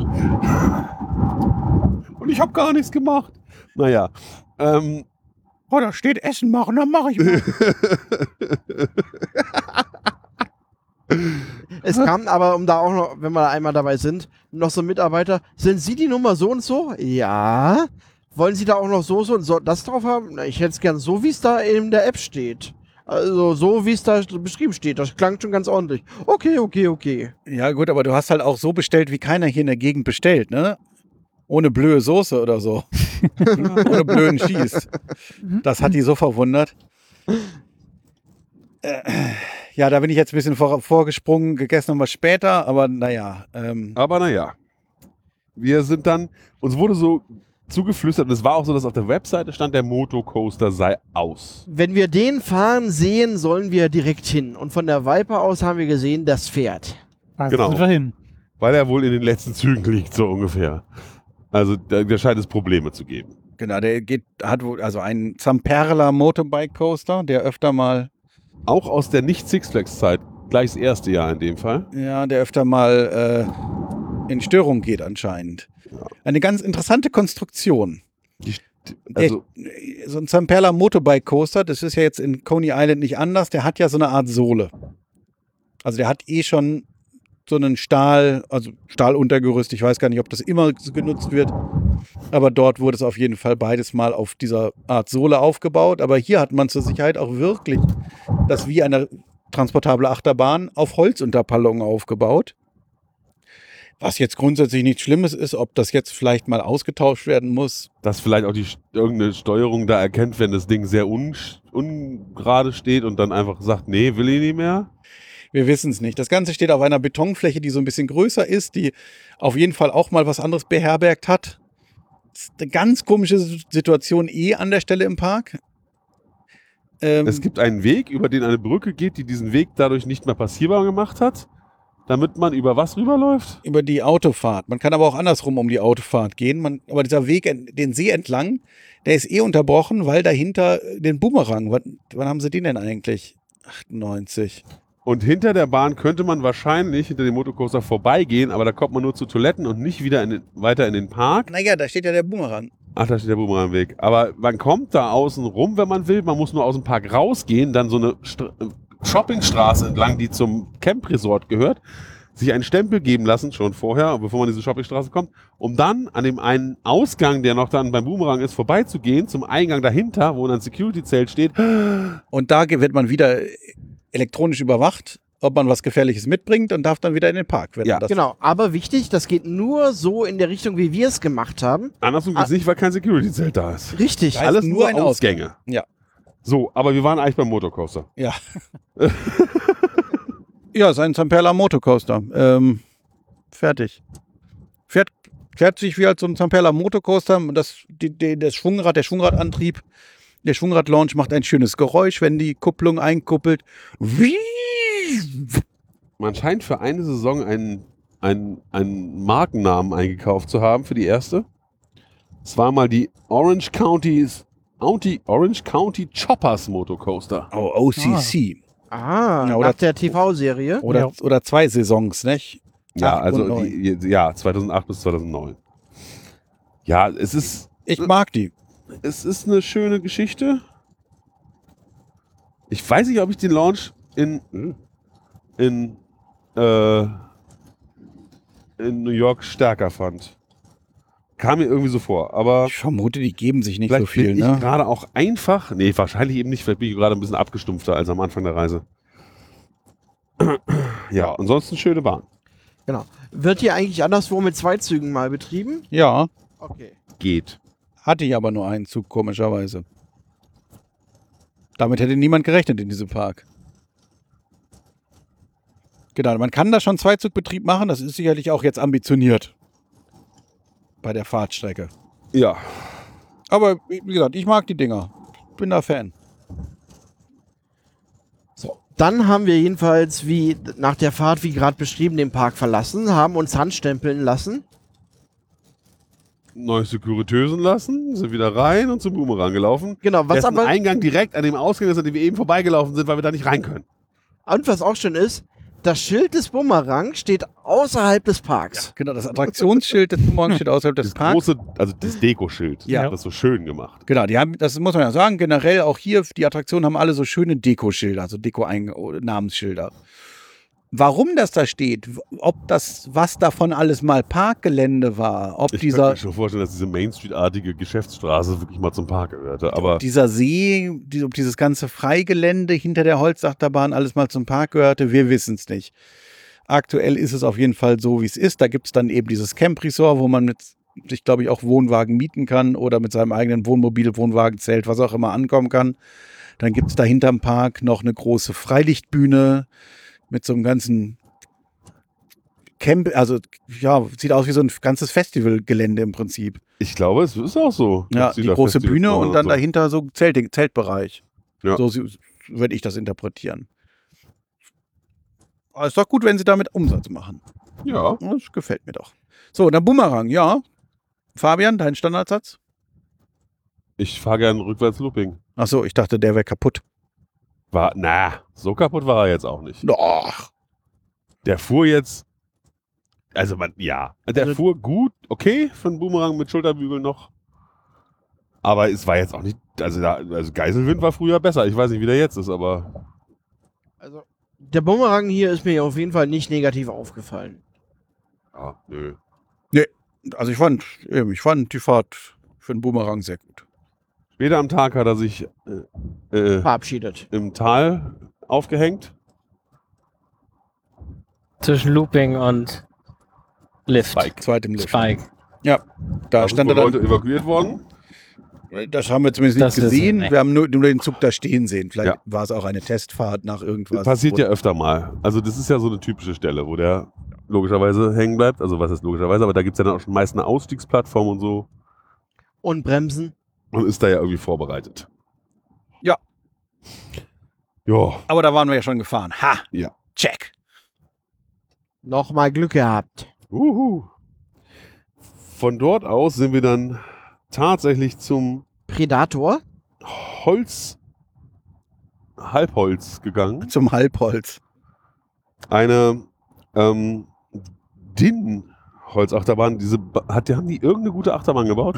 Und ich habe gar nichts gemacht. Naja, Oh, da steht Essen machen, dann mache ich mal. Es kam aber, um da auch noch, wenn wir einmal dabei sind, noch so Mitarbeiter. Sind Sie die Nummer so und so? Ja. Wollen Sie da auch noch so und so das drauf haben? Na, ich hätte es gern so, wie es da in der App steht. Also so, wie es da beschrieben steht. Das klang schon ganz ordentlich. Okay. Ja gut, aber du hast halt auch so bestellt, wie keiner hier in der Gegend bestellt, ne? Ohne blöde Soße oder so. Ohne blöden Cheese. Das hat die so verwundert. Ja, da bin ich jetzt ein bisschen vorgesprungen, gegessen haben wir später, aber naja. aber naja. Wir sind dann, uns wurde so zugeflüstert, und es war auch so, dass auf der Webseite stand, der Motocoaster sei aus. Wenn wir den fahren sehen, sollen wir direkt hin. Und von der Viper aus haben wir gesehen, das fährt. Also Genau. sind wir hin. Weil er wohl in den letzten Zügen liegt, so ungefähr. Also da scheint es Probleme zu geben. Genau, hat wohl also einen Zamperla Motorbike Coaster, der öfter mal, Auch aus der Nicht-Six Flags-Zeit, gleich das erste Jahr in dem Fall. in Störung geht anscheinend. Eine ganz interessante Konstruktion. Also, So ein Zamperla Motorbike Coaster, das ist ja jetzt in Coney Island nicht anders, der hat ja so eine Art Sohle. Also der hat schon so einen Stahluntergerüst. Ich weiß gar nicht, ob das immer genutzt wird, aber dort wurde es auf jeden Fall beides mal auf dieser Art Sohle aufgebaut. Aber hier hat man zur Sicherheit auch wirklich das wie eine transportable Achterbahn auf Holzunterpallungen aufgebaut. Was jetzt grundsätzlich nichts Schlimmes ist, ob das jetzt vielleicht mal ausgetauscht werden muss. dass vielleicht auch irgendeine Steuerung da erkennt, wenn das Ding sehr ungerade steht und dann einfach sagt, nee, will ich nicht mehr. Wir wissen es nicht. Das Ganze steht auf einer Betonfläche, die so ein bisschen größer ist, die auf jeden Fall auch mal was anderes beherbergt hat. Das ist eine ganz komische Situation an der Stelle im Park. Es gibt einen Weg, über den eine Brücke geht, die diesen Weg dadurch nicht mehr passierbar gemacht hat, damit man über was rüberläuft. Über die Autofahrt. Man kann aber auch andersrum um die Autofahrt gehen. Aber dieser Weg den See entlang, der ist unterbrochen, weil dahinter den Boomerang, wann haben sie den denn eigentlich? 98. Und hinter der Bahn könnte man wahrscheinlich hinter dem Motorcoaster vorbeigehen, aber da kommt man nur zu Toiletten und nicht wieder weiter in den Park. Naja, da steht ja der Boomerang. Ach, da steht der Boomerangweg. Aber man kommt da außen rum, wenn man will. Man muss nur aus dem Park rausgehen, dann so eine Shoppingstraße entlang, die zum Camp Resort gehört, sich einen Stempel geben lassen, schon vorher, bevor man in diese Shoppingstraße kommt, um dann an dem einen Ausgang, der noch dann beim Boomerang ist, vorbeizugehen, zum Eingang dahinter, wo dann ein Security-Zelt steht. Und da wird man wieder elektronisch überwacht, ob man was Gefährliches mitbringt und darf dann wieder in den Park. Wenn Ja, man das Genau, aber wichtig, das geht nur so in der Richtung, wie wir es gemacht haben. Andersrum geht's nicht, weil kein Security-Zelt da ist. Richtig. heißt Alles nur nur ein Ausgänge. Ja. So, aber wir waren eigentlich beim Motorcoaster. Ja. Ja, ist ein Zamperla Motorcoaster. Fertig. Fährt sich wie halt so ein Zamperla Motorcoaster. Der Schwungradantrieb, der Schwungradlaunch macht ein schönes Geräusch, wenn die Kupplung einkuppelt. Man scheint für eine Saison einen Markennamen eingekauft zu haben für die erste. Es war mal die Orange County Choppers Motorcoaster. Oh, OCC. Ah, Ja, oder- nach der TV-Serie. Oder 2 Saisons, nicht? Ja, 8 also und 9. 2008 bis 2009. Ja, Ich mag die. es ist eine schöne Geschichte. Ich weiß nicht, ob ich den Launch in New York stärker fand. Kam mir irgendwie so vor, aber Ich vermute, die geben sich nicht vielleicht so viel, bin ich ne? gerade auch einfach, nee, wahrscheinlich eben nicht, vielleicht bin ich gerade ein bisschen abgestumpfter als am Anfang der Reise. Ja, ansonsten schöne Bahn. Genau. Wird hier eigentlich anderswo mit 2 Zügen mal betrieben? Ja, Okay. Geht. hatte ich aber nur einen Zug, komischerweise. Damit hätte niemand gerechnet in diesem Park. Genau, man kann da schon Zweizugbetrieb machen, das ist sicherlich auch jetzt ambitioniert. Bei der Fahrtstrecke. Ja. Aber wie gesagt, ich mag die Dinger. Bin da Fan. So. Dann haben wir jedenfalls, wie nach der Fahrt, wie gerade beschrieben, den Park verlassen, haben uns handstempeln lassen. Neu Securitösen lassen, sind wieder rein und zum Boomerang gelaufen. Genau, was Dessen aber Eingang direkt an dem Ausgang ist, an dem wir eben vorbeigelaufen sind, weil wir da nicht rein können. und was auch schön ist, das Schild des Boomerang steht außerhalb des Parks. Genau, das Attraktionsschild des Boomerang steht außerhalb des Das Parks. große, also das Dekoschild. Ja. Das ist so schön gemacht. Genau, die haben, das muss man ja sagen, generell auch hier, die Attraktionen haben alle so schöne Dekoschilder, also Namensschilder. Warum das da steht, ob das, was davon alles mal Parkgelände war, ob Ich könnte dieser, mir schon vorstellen, dass diese Main Street-artige Geschäftsstraße wirklich mal zum Park gehörte. Aber dieser See, ob dieses ganze Freigelände hinter der Holzachterbahn alles mal zum Park gehörte, wir wissen es nicht. Aktuell ist es auf jeden Fall so, wie es ist. Da gibt es dann eben dieses Camp Resort, wo man mit sich, glaube ich, auch Wohnwagen mieten kann oder mit seinem eigenen Wohnmobil, Wohnwagenzelt, was auch immer ankommen kann. Dann gibt es da hinterm Park noch eine große Freilichtbühne mit so einem ganzen Camp, also ja, sieht aus wie so ein ganzes Festivalgelände im Prinzip. ich glaube, es ist auch so. Ja, dass die da große Festivals Bühne machen und dann so. dahinter so Zeltbereich. Ja. So würde ich das interpretieren. Aber ist doch gut, wenn sie damit Umsatz machen. Ja, Das gefällt mir doch. So, dann Boomerang, ja. Fabian, dein Standardsatz? ich fahre gerne rückwärts Looping. Ach so, ich dachte, der wäre kaputt. So kaputt war er jetzt auch nicht. Doch. Der fuhr jetzt, der Also- fuhr gut, okay, für einen Boomerang mit Schulterbügel noch. Aber es war jetzt auch nicht, also Geiselwind war früher besser. Ich weiß nicht, wie der jetzt ist, aber Also, der Bumerang hier ist mir auf jeden Fall nicht negativ aufgefallen. ja, nö. Also ich fand die Fahrt für einen Boomerang sehr gut. Später am Tag hat er sich Verabschiedet. im Tal aufgehängt. Zwischen Looping und Lift. Spike. Zweit im Lift. Spike. Ja, da Da stand sind er wohl dann. Leute evakuiert worden. Das haben wir zumindest nicht Das wissen gesehen. wir. Wir haben nur den Zug da stehen sehen. Vielleicht Ja. war es auch eine Testfahrt nach irgendwas. Passiert ja öfter mal. Also das ist ja so eine typische Stelle, wo der logischerweise hängen bleibt. Also was ist logischerweise, aber da gibt es ja dann auch schon meist eine Ausstiegsplattform und so. Und Bremsen. Und ist da ja irgendwie vorbereitet. Ja. Ja. Aber da waren wir ja schon gefahren. Ha! Ja. Check. Nochmal Glück gehabt. Von dort aus sind wir dann tatsächlich zum Predator. Halbholz gegangen. Zum Halbholz. Eine DIN-Holzachterbahn. Haben die irgendeine gute Achterbahn gebaut?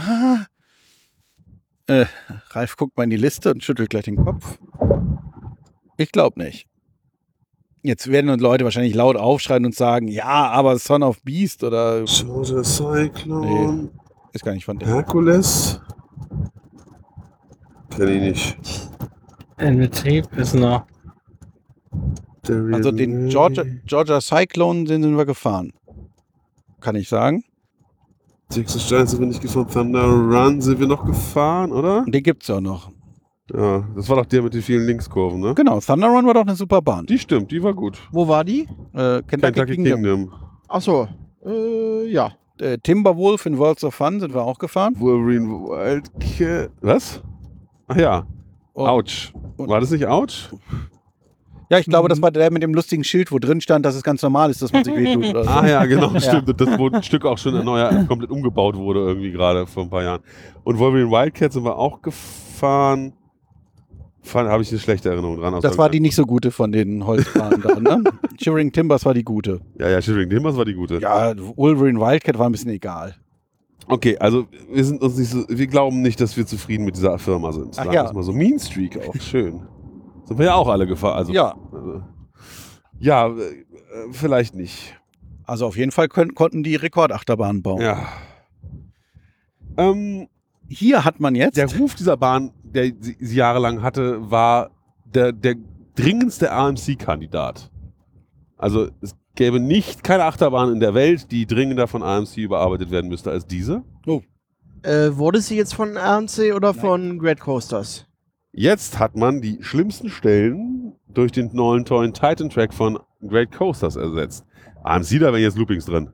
Ralf guckt mal in die Liste und schüttelt gleich den Kopf. Ich glaube nicht. Jetzt werden uns Leute wahrscheinlich laut aufschreien und sagen, ja, aber Son of Beast oder Soldier Cyclone, ist gar nicht von dem. Herkules. Kenn ich nicht. In Betrieb ist noch. Also den Georgia Cyclone, den sind wir gefahren. Kann ich sagen. Texas Giants sind wir nicht gefahren. Thunder Run sind wir noch gefahren, oder? Und den gibt's ja noch. Ja, das war doch der mit den vielen Linkskurven, ne? Genau, Thunder Run war doch eine super Bahn. Die stimmt, die war gut. Wo war die? Kentucky Kingdom. Achso. Ja. Timberwolf in Worlds of Fun sind wir auch gefahren. Wolverine Wildcat. Was? Ach ja. Und- Ouch. War das nicht Ouch? Ja, ich glaube, das war der mit dem lustigen Schild, wo drin stand, dass es ganz normal ist, dass man sich wehtut. Oder so. Ah ja, genau, stimmt. Und das wurde ein Stück auch schon komplett umgebaut wurde irgendwie gerade vor ein paar Jahren. Und Wolverine Wildcat sind wir auch gefahren. Habe ich eine schlechte Erinnerung dran. Das war die nicht so gute von den Holzbahnen da, ne? Shivering Timbers war die gute. Ja, Shivering Timbers war die gute. Ja, Wolverine Wildcat war ein bisschen egal. Okay, also wir glauben nicht, dass wir zufrieden mit dieser Firma sind. Ach Sagen ja. wir's mal so. Mean Streak auch, schön. Sind wir ja auch alle gefahren. Also, Ja. Vielleicht nicht. Also auf jeden Fall konnten die Rekordachterbahnen bauen. Ja. Hier hat man jetzt... Der Ruf dieser Bahn, der sie jahrelang hatte, war der dringendste AMC-Kandidat. Also es gäbe keine Achterbahn in der Welt, die dringender von AMC überarbeitet werden müsste als diese. Wurde sie jetzt von RMC oder von Great Coasters? Jetzt hat man die schlimmsten Stellen durch den neuen tollen Titan-Track von Great Coasters ersetzt. AMC, da wären jetzt Loopings drin.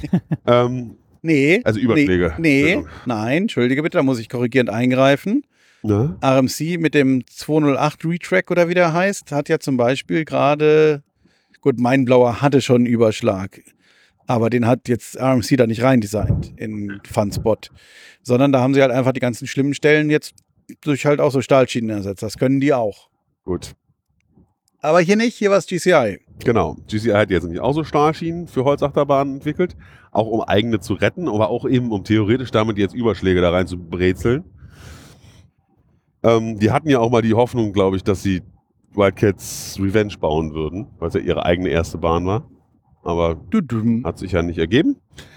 Nee. Also Überschläge. Nee. Nein, entschuldige bitte, da muss ich korrigierend eingreifen. Ne? RMC mit dem 208 Retrack oder wie der heißt, hat ja zum Beispiel gerade, gut, Mindblower hatte schon einen Überschlag, aber den hat jetzt RMC da nicht reindesignt in Funspot, sondern da haben sie halt einfach die ganzen schlimmen Stellen jetzt durch halt auch so Stahlschienen ersetzt. Das können die auch. Gut. Aber hier nicht, hier war es GCI. Genau. GCI hat jetzt nämlich auch so Stahlschienen für Holzachterbahnen entwickelt, auch um eigene zu retten, aber auch eben um theoretisch damit jetzt Überschläge da rein zu brezeln. Die hatten ja auch mal die Hoffnung, glaube ich, dass sie Wildcats Revenge bauen würden, weil es ja ihre eigene erste Bahn war. Aber hat sich ja nicht ergeben.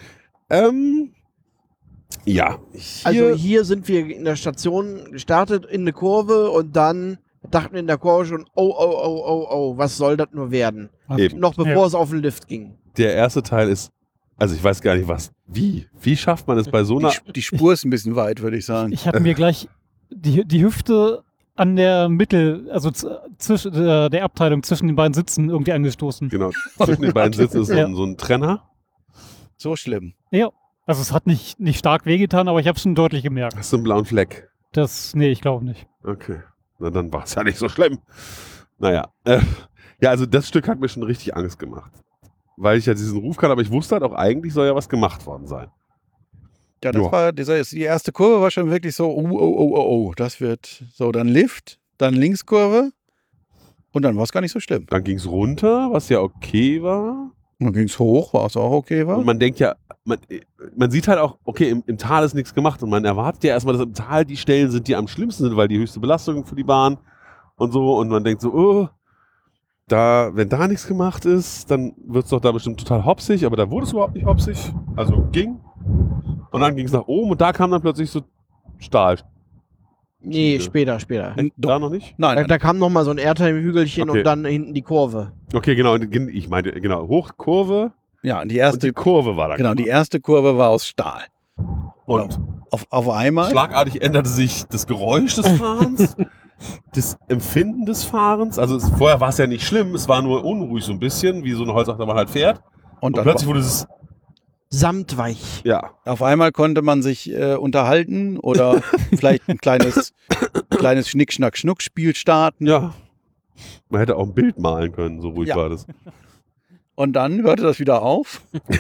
Ja. Also hier sind wir in der Station gestartet, in eine Kurve und dann dachten wir in der Kurve schon, oh, was soll das nur werden? Eben. Noch bevor es auf den Lift ging. Der erste Teil ist, also ich weiß gar nicht wie schafft man es bei so einer... Die Spur ist ein bisschen weit, würde ich sagen. Ich habe mir gleich die Hüfte an der zwischen der Abteilung zwischen den beiden Sitzen irgendwie angestoßen. Genau, zwischen den beiden Sitzen ist so ein Trenner. So schlimm. Ja, also es hat nicht stark wehgetan, aber ich habe es schon deutlich gemerkt. Hast du einen blauen Fleck? Nee, ich glaube nicht. Okay, na dann war es ja nicht so schlimm. Naja, ja, also das Stück hat mir schon richtig Angst gemacht. Weil ich ja diesen Ruf kann, aber ich wusste halt auch, eigentlich soll ja was gemacht worden sein. Ja, das war, die erste Kurve war schon wirklich so, oh, das wird so, dann Lift, dann Linkskurve und dann war es gar nicht so schlimm. Dann ging es runter, was ja okay war. Und dann ging es hoch, war es auch okay, war? Und man denkt ja, man sieht halt auch, okay, im Tal ist nichts gemacht und man erwartet ja erstmal, dass im Tal die Stellen sind, die am schlimmsten sind, weil die höchste Belastung für die Bahn und so. Und man denkt so, oh, wenn da nichts gemacht ist, dann wird es doch da bestimmt total hopsig, aber da wurde es überhaupt nicht hopsig. Also ging. Und dann ging es nach oben und da kam dann plötzlich so Stahl. Nee, später. Da noch nicht? Nein, Da kam nochmal so ein Airtime-Hügelchen Okay. und dann hinten die Kurve. Okay, genau. Ich meinte, genau, Hochkurve ja, und die und erste, die Kurve war da. genau, die erste Kurve war aus Stahl. Und Auf einmal. schlagartig änderte sich das Geräusch des Fahrens, das Empfinden des Fahrens. Also vorher war es ja nicht schlimm, es war nur unruhig so ein bisschen, wie so eine Holzachterbahn halt fährt. Und Und dann plötzlich wurde es, Samtweich. ja, auf einmal konnte man sich unterhalten oder vielleicht ein kleines Schnick-Schnack-Schnuck-Spiel starten. ja. Man hätte auch ein Bild malen können, so ruhig Ja. war das. Und dann hörte das wieder auf.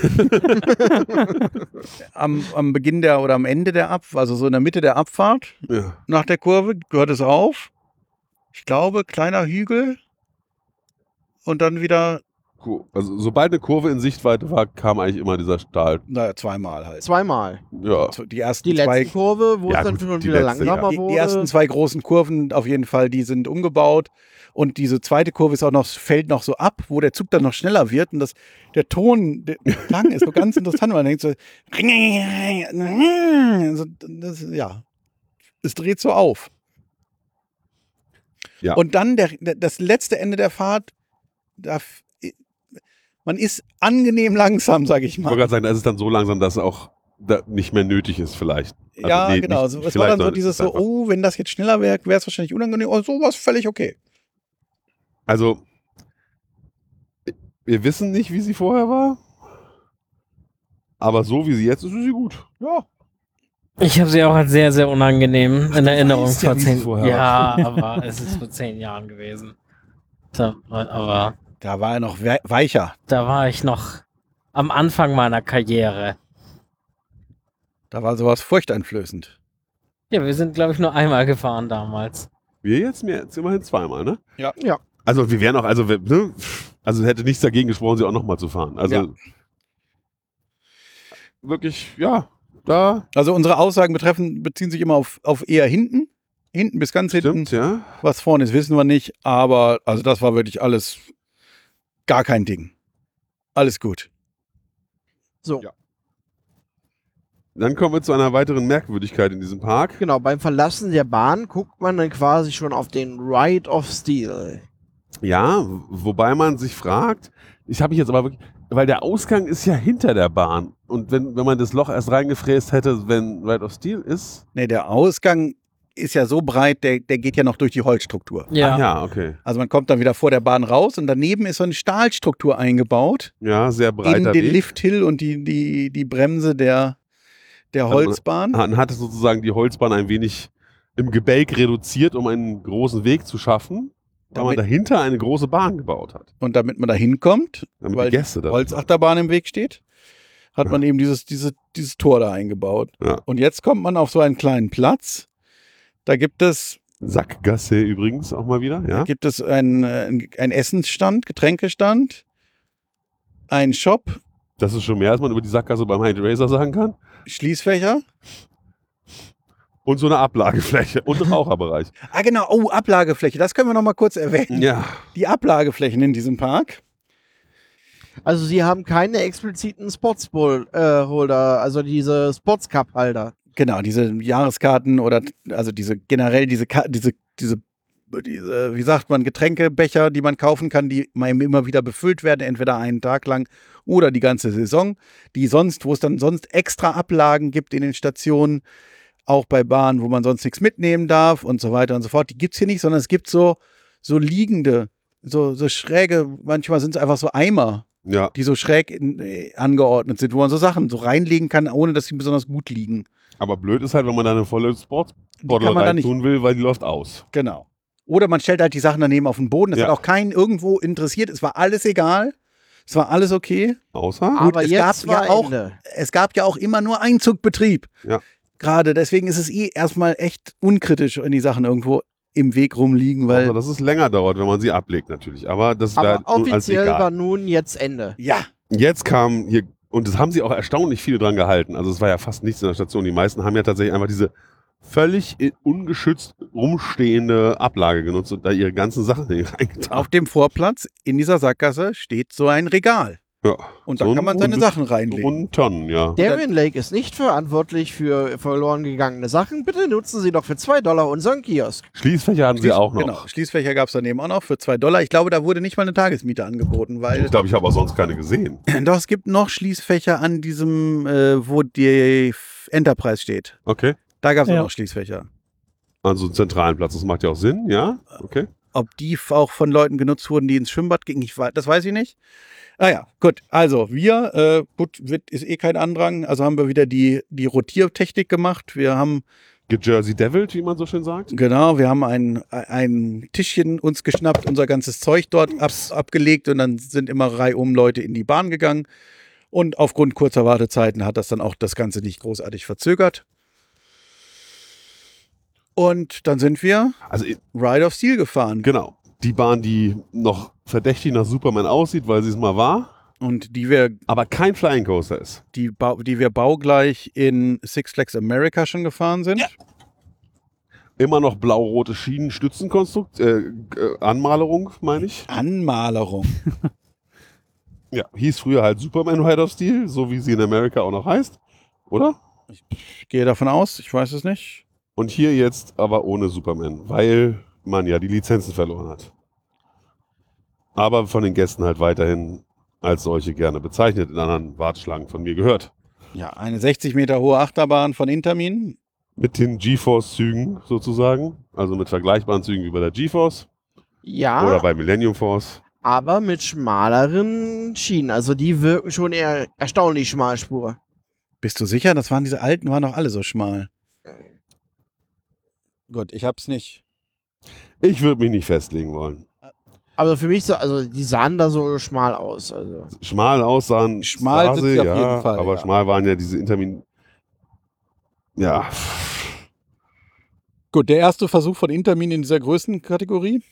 am Beginn oder am Ende der Abfahrt, also so in der Mitte der Abfahrt, Ja. nach der Kurve, hört es auf. Ich glaube, kleiner Hügel. Und dann wieder, Also sobald eine Kurve in Sichtweite war, kam eigentlich immer dieser Stahl. naja, zweimal halt. Zweimal. Ja. Die ersten Die zwei letzte Kurve, wo Ja, es dann gut, schon die wieder letzte, langsamer Die wurde. ersten zwei großen Kurven auf jeden Fall, die sind umgebaut. Und diese zweite Kurve ist auch noch, fällt noch so ab, wo der Zug dann noch schneller wird. Und der Ton, der Klang ist so ganz interessant. Man denkt so, ja, es dreht so auf. Ja. Und dann das letzte Ende der Fahrt, man ist angenehm langsam, sage ich Ich wollte mal. gerade sagen, da ist es dann so langsam, dass es auch nicht mehr nötig ist vielleicht. Also, Ja, nee, genau. nicht- So, es war vielleicht, dann so sondern dieses es ist so, einfach- oh, wenn das jetzt schneller wäre, wäre es wahrscheinlich unangenehm. Oh, sowas völlig okay. Also, wir wissen nicht, wie sie vorher war. Aber so wie sie jetzt ist, ist sie gut. Ja. Ich habe sie auch als sehr, sehr unangenehm in Erinnerung weißt ja, vor wie sie 10 vorher Ja, aber es ist vor 10 Jahren gewesen. Aber Da war er noch weicher. da war ich noch am Anfang meiner Karriere. Da war sowas furchteinflößend. Ja, wir sind, glaube ich, nur einmal gefahren damals. Wir jetzt immerhin zweimal, ne? Ja. Ja. Also wir wären auch, also hätte nichts dagegen gesprochen, sie auch nochmal zu fahren. Also Ja. wirklich, ja, da Also unsere Aussagen beziehen sich immer auf eher hinten. Hinten bis ganz hinten. stimmt, ja. Was vorne ist, wissen wir nicht. Aber also das war wirklich alles gar kein Ding. Alles gut. So, Ja. Dann kommen wir zu einer weiteren Merkwürdigkeit in diesem Park. genau. Beim Verlassen der Bahn guckt man dann quasi schon auf den Ride of Steel. Ja, wobei man sich fragt, ich habe mich jetzt aber wirklich, weil der Ausgang ist ja hinter der Bahn. Und wenn man das Loch erst reingefräst hätte, wenn Ride of Steel ist. Nee, der Ausgang ist ja so breit, der geht ja noch durch die Holzstruktur. Ja. Ach ja, okay. Also man kommt dann wieder vor der Bahn raus und daneben ist so eine Stahlstruktur eingebaut. Ja, sehr In breiter den Weg. Lifthill und die Bremse der Holzbahn. Man hat sozusagen die Holzbahn ein wenig im Gebälk reduziert, um einen großen Weg zu schaffen, weil man Damit- dahinter eine große Bahn gebaut hat. Und damit man da hinkommt, Damit weil die Gäste die da Holzachterbahn im Weg steht, hat man eben dieses Tor da eingebaut. Ja. Und jetzt kommt man auf so einen kleinen Platz. Da gibt es Sackgasse übrigens auch mal wieder, ja. einen Essensstand, Getränkestand, einen Shop, Das ist schon mehr, als man über die Sackgasse beim High Racer sagen kann. Schließfächer. Und so eine Ablagefläche und ein Raucherbereich. Ah genau, oh, Ablagefläche, das können wir noch mal kurz erwähnen. Ja. Die Ablageflächen in diesem Park. Also sie haben keine expliziten Sportsholder, also diese Sports Cup Halter. Genau, diese Jahreskarten oder also generell diese, wie sagt man, Getränkebecher, die man kaufen kann, die immer wieder befüllt werden, entweder einen Tag lang oder die ganze Saison, wo es dann sonst extra Ablagen gibt in den Stationen, auch bei Bahnen, wo man sonst nichts mitnehmen darf und so weiter und so fort. Die gibt es hier nicht, sondern es gibt so liegende, so schräge, manchmal sind es einfach so Eimer, Ja. die so schräg angeordnet sind, wo man so Sachen so reinlegen kann, ohne dass sie besonders gut liegen. Aber blöd ist halt, wenn man da eine volle Die kann Sportsbottle man da rein nicht- tun will, weil die läuft aus. Genau. Oder man stellt halt die Sachen daneben auf den Boden. Das Ja. hat auch keinen irgendwo interessiert. Es war alles egal. Es war alles okay. Außer? Aber es jetzt gab war ja auch- Ende. Es gab ja auch immer nur Einzugbetrieb. Ja. Gerade deswegen ist es erstmal echt unkritisch, wenn die Sachen irgendwo im Weg rumliegen, weil Außer, dass es länger dauert, wenn man sie ablegt natürlich. Aber das Aber wäre nun als offiziell war egal. nun jetzt Ende. ja, Jetzt kam hier, und das haben sie auch erstaunlich viele dran gehalten. Also es war ja fast nichts in der Station. Die meisten haben ja tatsächlich einfach diese völlig ungeschützt rumstehende Ablage genutzt und da ihre ganzen Sachen reingetan. Auf dem Vorplatz in dieser Sackgasse steht so ein Regal. Ja. Und da kann man seine Sachen reinlegen. Und Tonnen, ja. Darien Lake ist nicht verantwortlich für verloren gegangene Sachen. Bitte nutzen Sie doch für $2 unseren Kiosk. Schließfächer hatten sie auch noch. Genau, Schließfächer gab es daneben auch noch für $2. Ich glaube, da wurde nicht mal eine Tagesmiete angeboten, weil Ich glaube, ich habe auch sonst keine gesehen. doch, es gibt noch Schließfächer an diesem, wo die Enterprise steht. Okay. Da gab es Ja. auch noch Schließfächer. Also einen zentralen Platz, das macht ja auch Sinn, ja? Okay. Ob die auch von Leuten genutzt wurden, die ins Schwimmbad gingen, das weiß ich nicht. Ah ja, gut. Also wir, ist eh kein Andrang, also haben wir wieder die Rotiertechnik gemacht. Wir haben, Jersey Devil, wie man so schön sagt. genau, wir haben ein Tischchen uns geschnappt, unser ganzes Zeug dort abgelegt und dann sind immer reihum Leute in die Bahn gegangen. Und aufgrund kurzer Wartezeiten hat das dann auch das Ganze nicht großartig verzögert. Und dann sind wir Also Ride of Steel gefahren. genau. Die Bahn, die noch verdächtig nach Superman aussieht, weil sie es mal war, Und die wir aber kein Flying Coaster ist. die wir baugleich in Six Flags America schon gefahren sind. Ja. Immer noch blau-rote Schienen, Stützenkonstrukt, Anmalerung, meine ich. Anmalerung. Ja, hieß früher halt Superman Ride of Steel, so wie sie in Amerika auch noch heißt, oder? Ich gehe davon aus, ich weiß es nicht. Und hier jetzt aber ohne Superman, weil man ja die Lizenzen verloren hat. Aber von den Gästen halt weiterhin als solche gerne bezeichnet, in anderen Warteschlangen von mir gehört. Ja, eine 60 Meter hohe Achterbahn von Intamin. Mit den GeForce-Zügen sozusagen, also mit vergleichbaren Zügen wie bei der GeForce Ja, oder bei Millennium Force. aber mit schmaleren Schienen. Also die wirken schon eher erstaunlich schmalspur. Bist du sicher? Das waren diese alten, waren doch alle so schmal. Gut, ich hab's nicht. Ich würde mich nicht festlegen wollen. Aber für mich so, also die sahen da so schmal aus. Also. Schmal aussahen, Schmal sah sind sie, sie auf ja, jeden Fall, aber ja. schmal waren ja diese Intermin... Ja, Gut, der erste Versuch von Intamin in dieser Größenkategorie.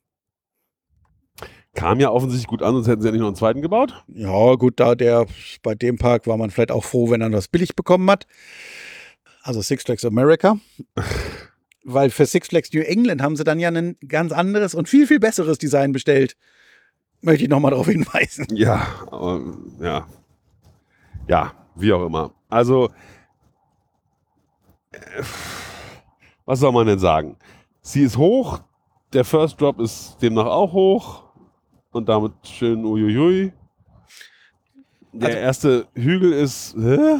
kam ja offensichtlich gut an, sonst hätten sie ja nicht noch einen zweiten gebaut. Ja, gut, bei dem Park war man vielleicht auch froh, wenn er das billig bekommen hat. Also Six Flags America. Weil für Six Flags New England haben sie dann ja ein ganz anderes und viel, viel besseres Design bestellt. Möchte ich nochmal darauf hinweisen. Ja, aber, ja. Ja, wie auch immer. Also, was soll man denn sagen? Sie ist hoch, der First Drop ist demnach auch hoch und damit schön uiuiui. Der Also- erste Hügel ist,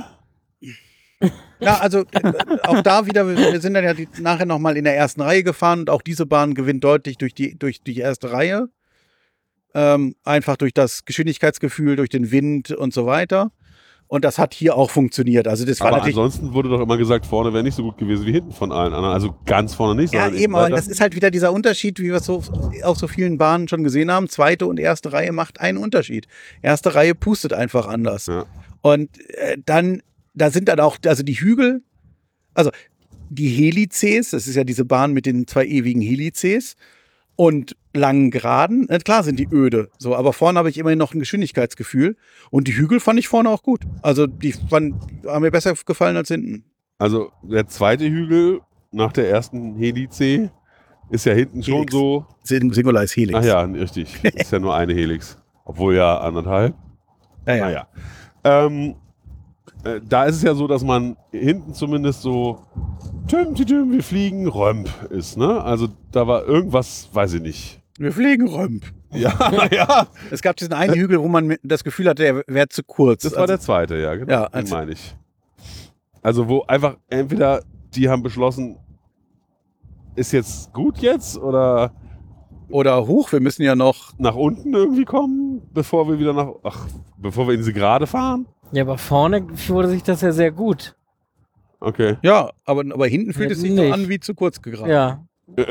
Ja, also auch da wieder, wir sind dann ja nachher nochmal in der ersten Reihe gefahren und auch diese Bahn gewinnt deutlich durch die erste Reihe. Einfach durch das Geschwindigkeitsgefühl, durch den Wind und so weiter. Und das hat hier auch funktioniert. Also das war aber natürlich. ansonsten wurde doch immer gesagt, vorne wäre nicht so gut gewesen wie hinten von allen anderen. Also ganz vorne nicht. Ja, sondern eben, aber weiter. das ist halt wieder dieser Unterschied, wie wir es so auf so vielen Bahnen schon gesehen haben. Zweite und erste Reihe macht einen Unterschied. Erste Reihe pustet einfach anders. Ja. Und da sind dann auch, also die Hügel, also die Helices, das ist ja diese Bahn mit den 2 ewigen Helices und langen Geraden, klar sind die öde, so, aber vorne habe ich immerhin noch ein Geschwindigkeitsgefühl und die Hügel fand ich vorne auch gut. Also die haben mir besser gefallen als hinten. Also der zweite Hügel nach der ersten Helice ist ja hinten schon Helix. so. Singular ist Helix. Ach ja, richtig. Ist ja nur eine Helix. Obwohl ja anderthalb. Ja, ja. Naja. Da ist es ja so, dass man hinten zumindest so wir fliegen, Römp ist, ne? Also da war irgendwas, weiß ich nicht. Wir fliegen Römp. Ja, ja. Es gab diesen einen Hügel, wo man das Gefühl hatte, der wäre zu kurz. Das war der zweite, ja, genau. Ja, Den also- meine ich. Also wo einfach entweder die haben beschlossen, ist jetzt gut jetzt oder Oder hoch, wir müssen ja noch. nach unten irgendwie kommen, bevor wir bevor wir in diese Gerade fahren? Ja, aber vorne wurde sich das ja sehr gut. Okay. Ja, aber hinten fühlt es sich so Nicht. an wie zu kurz gegraben. Ja.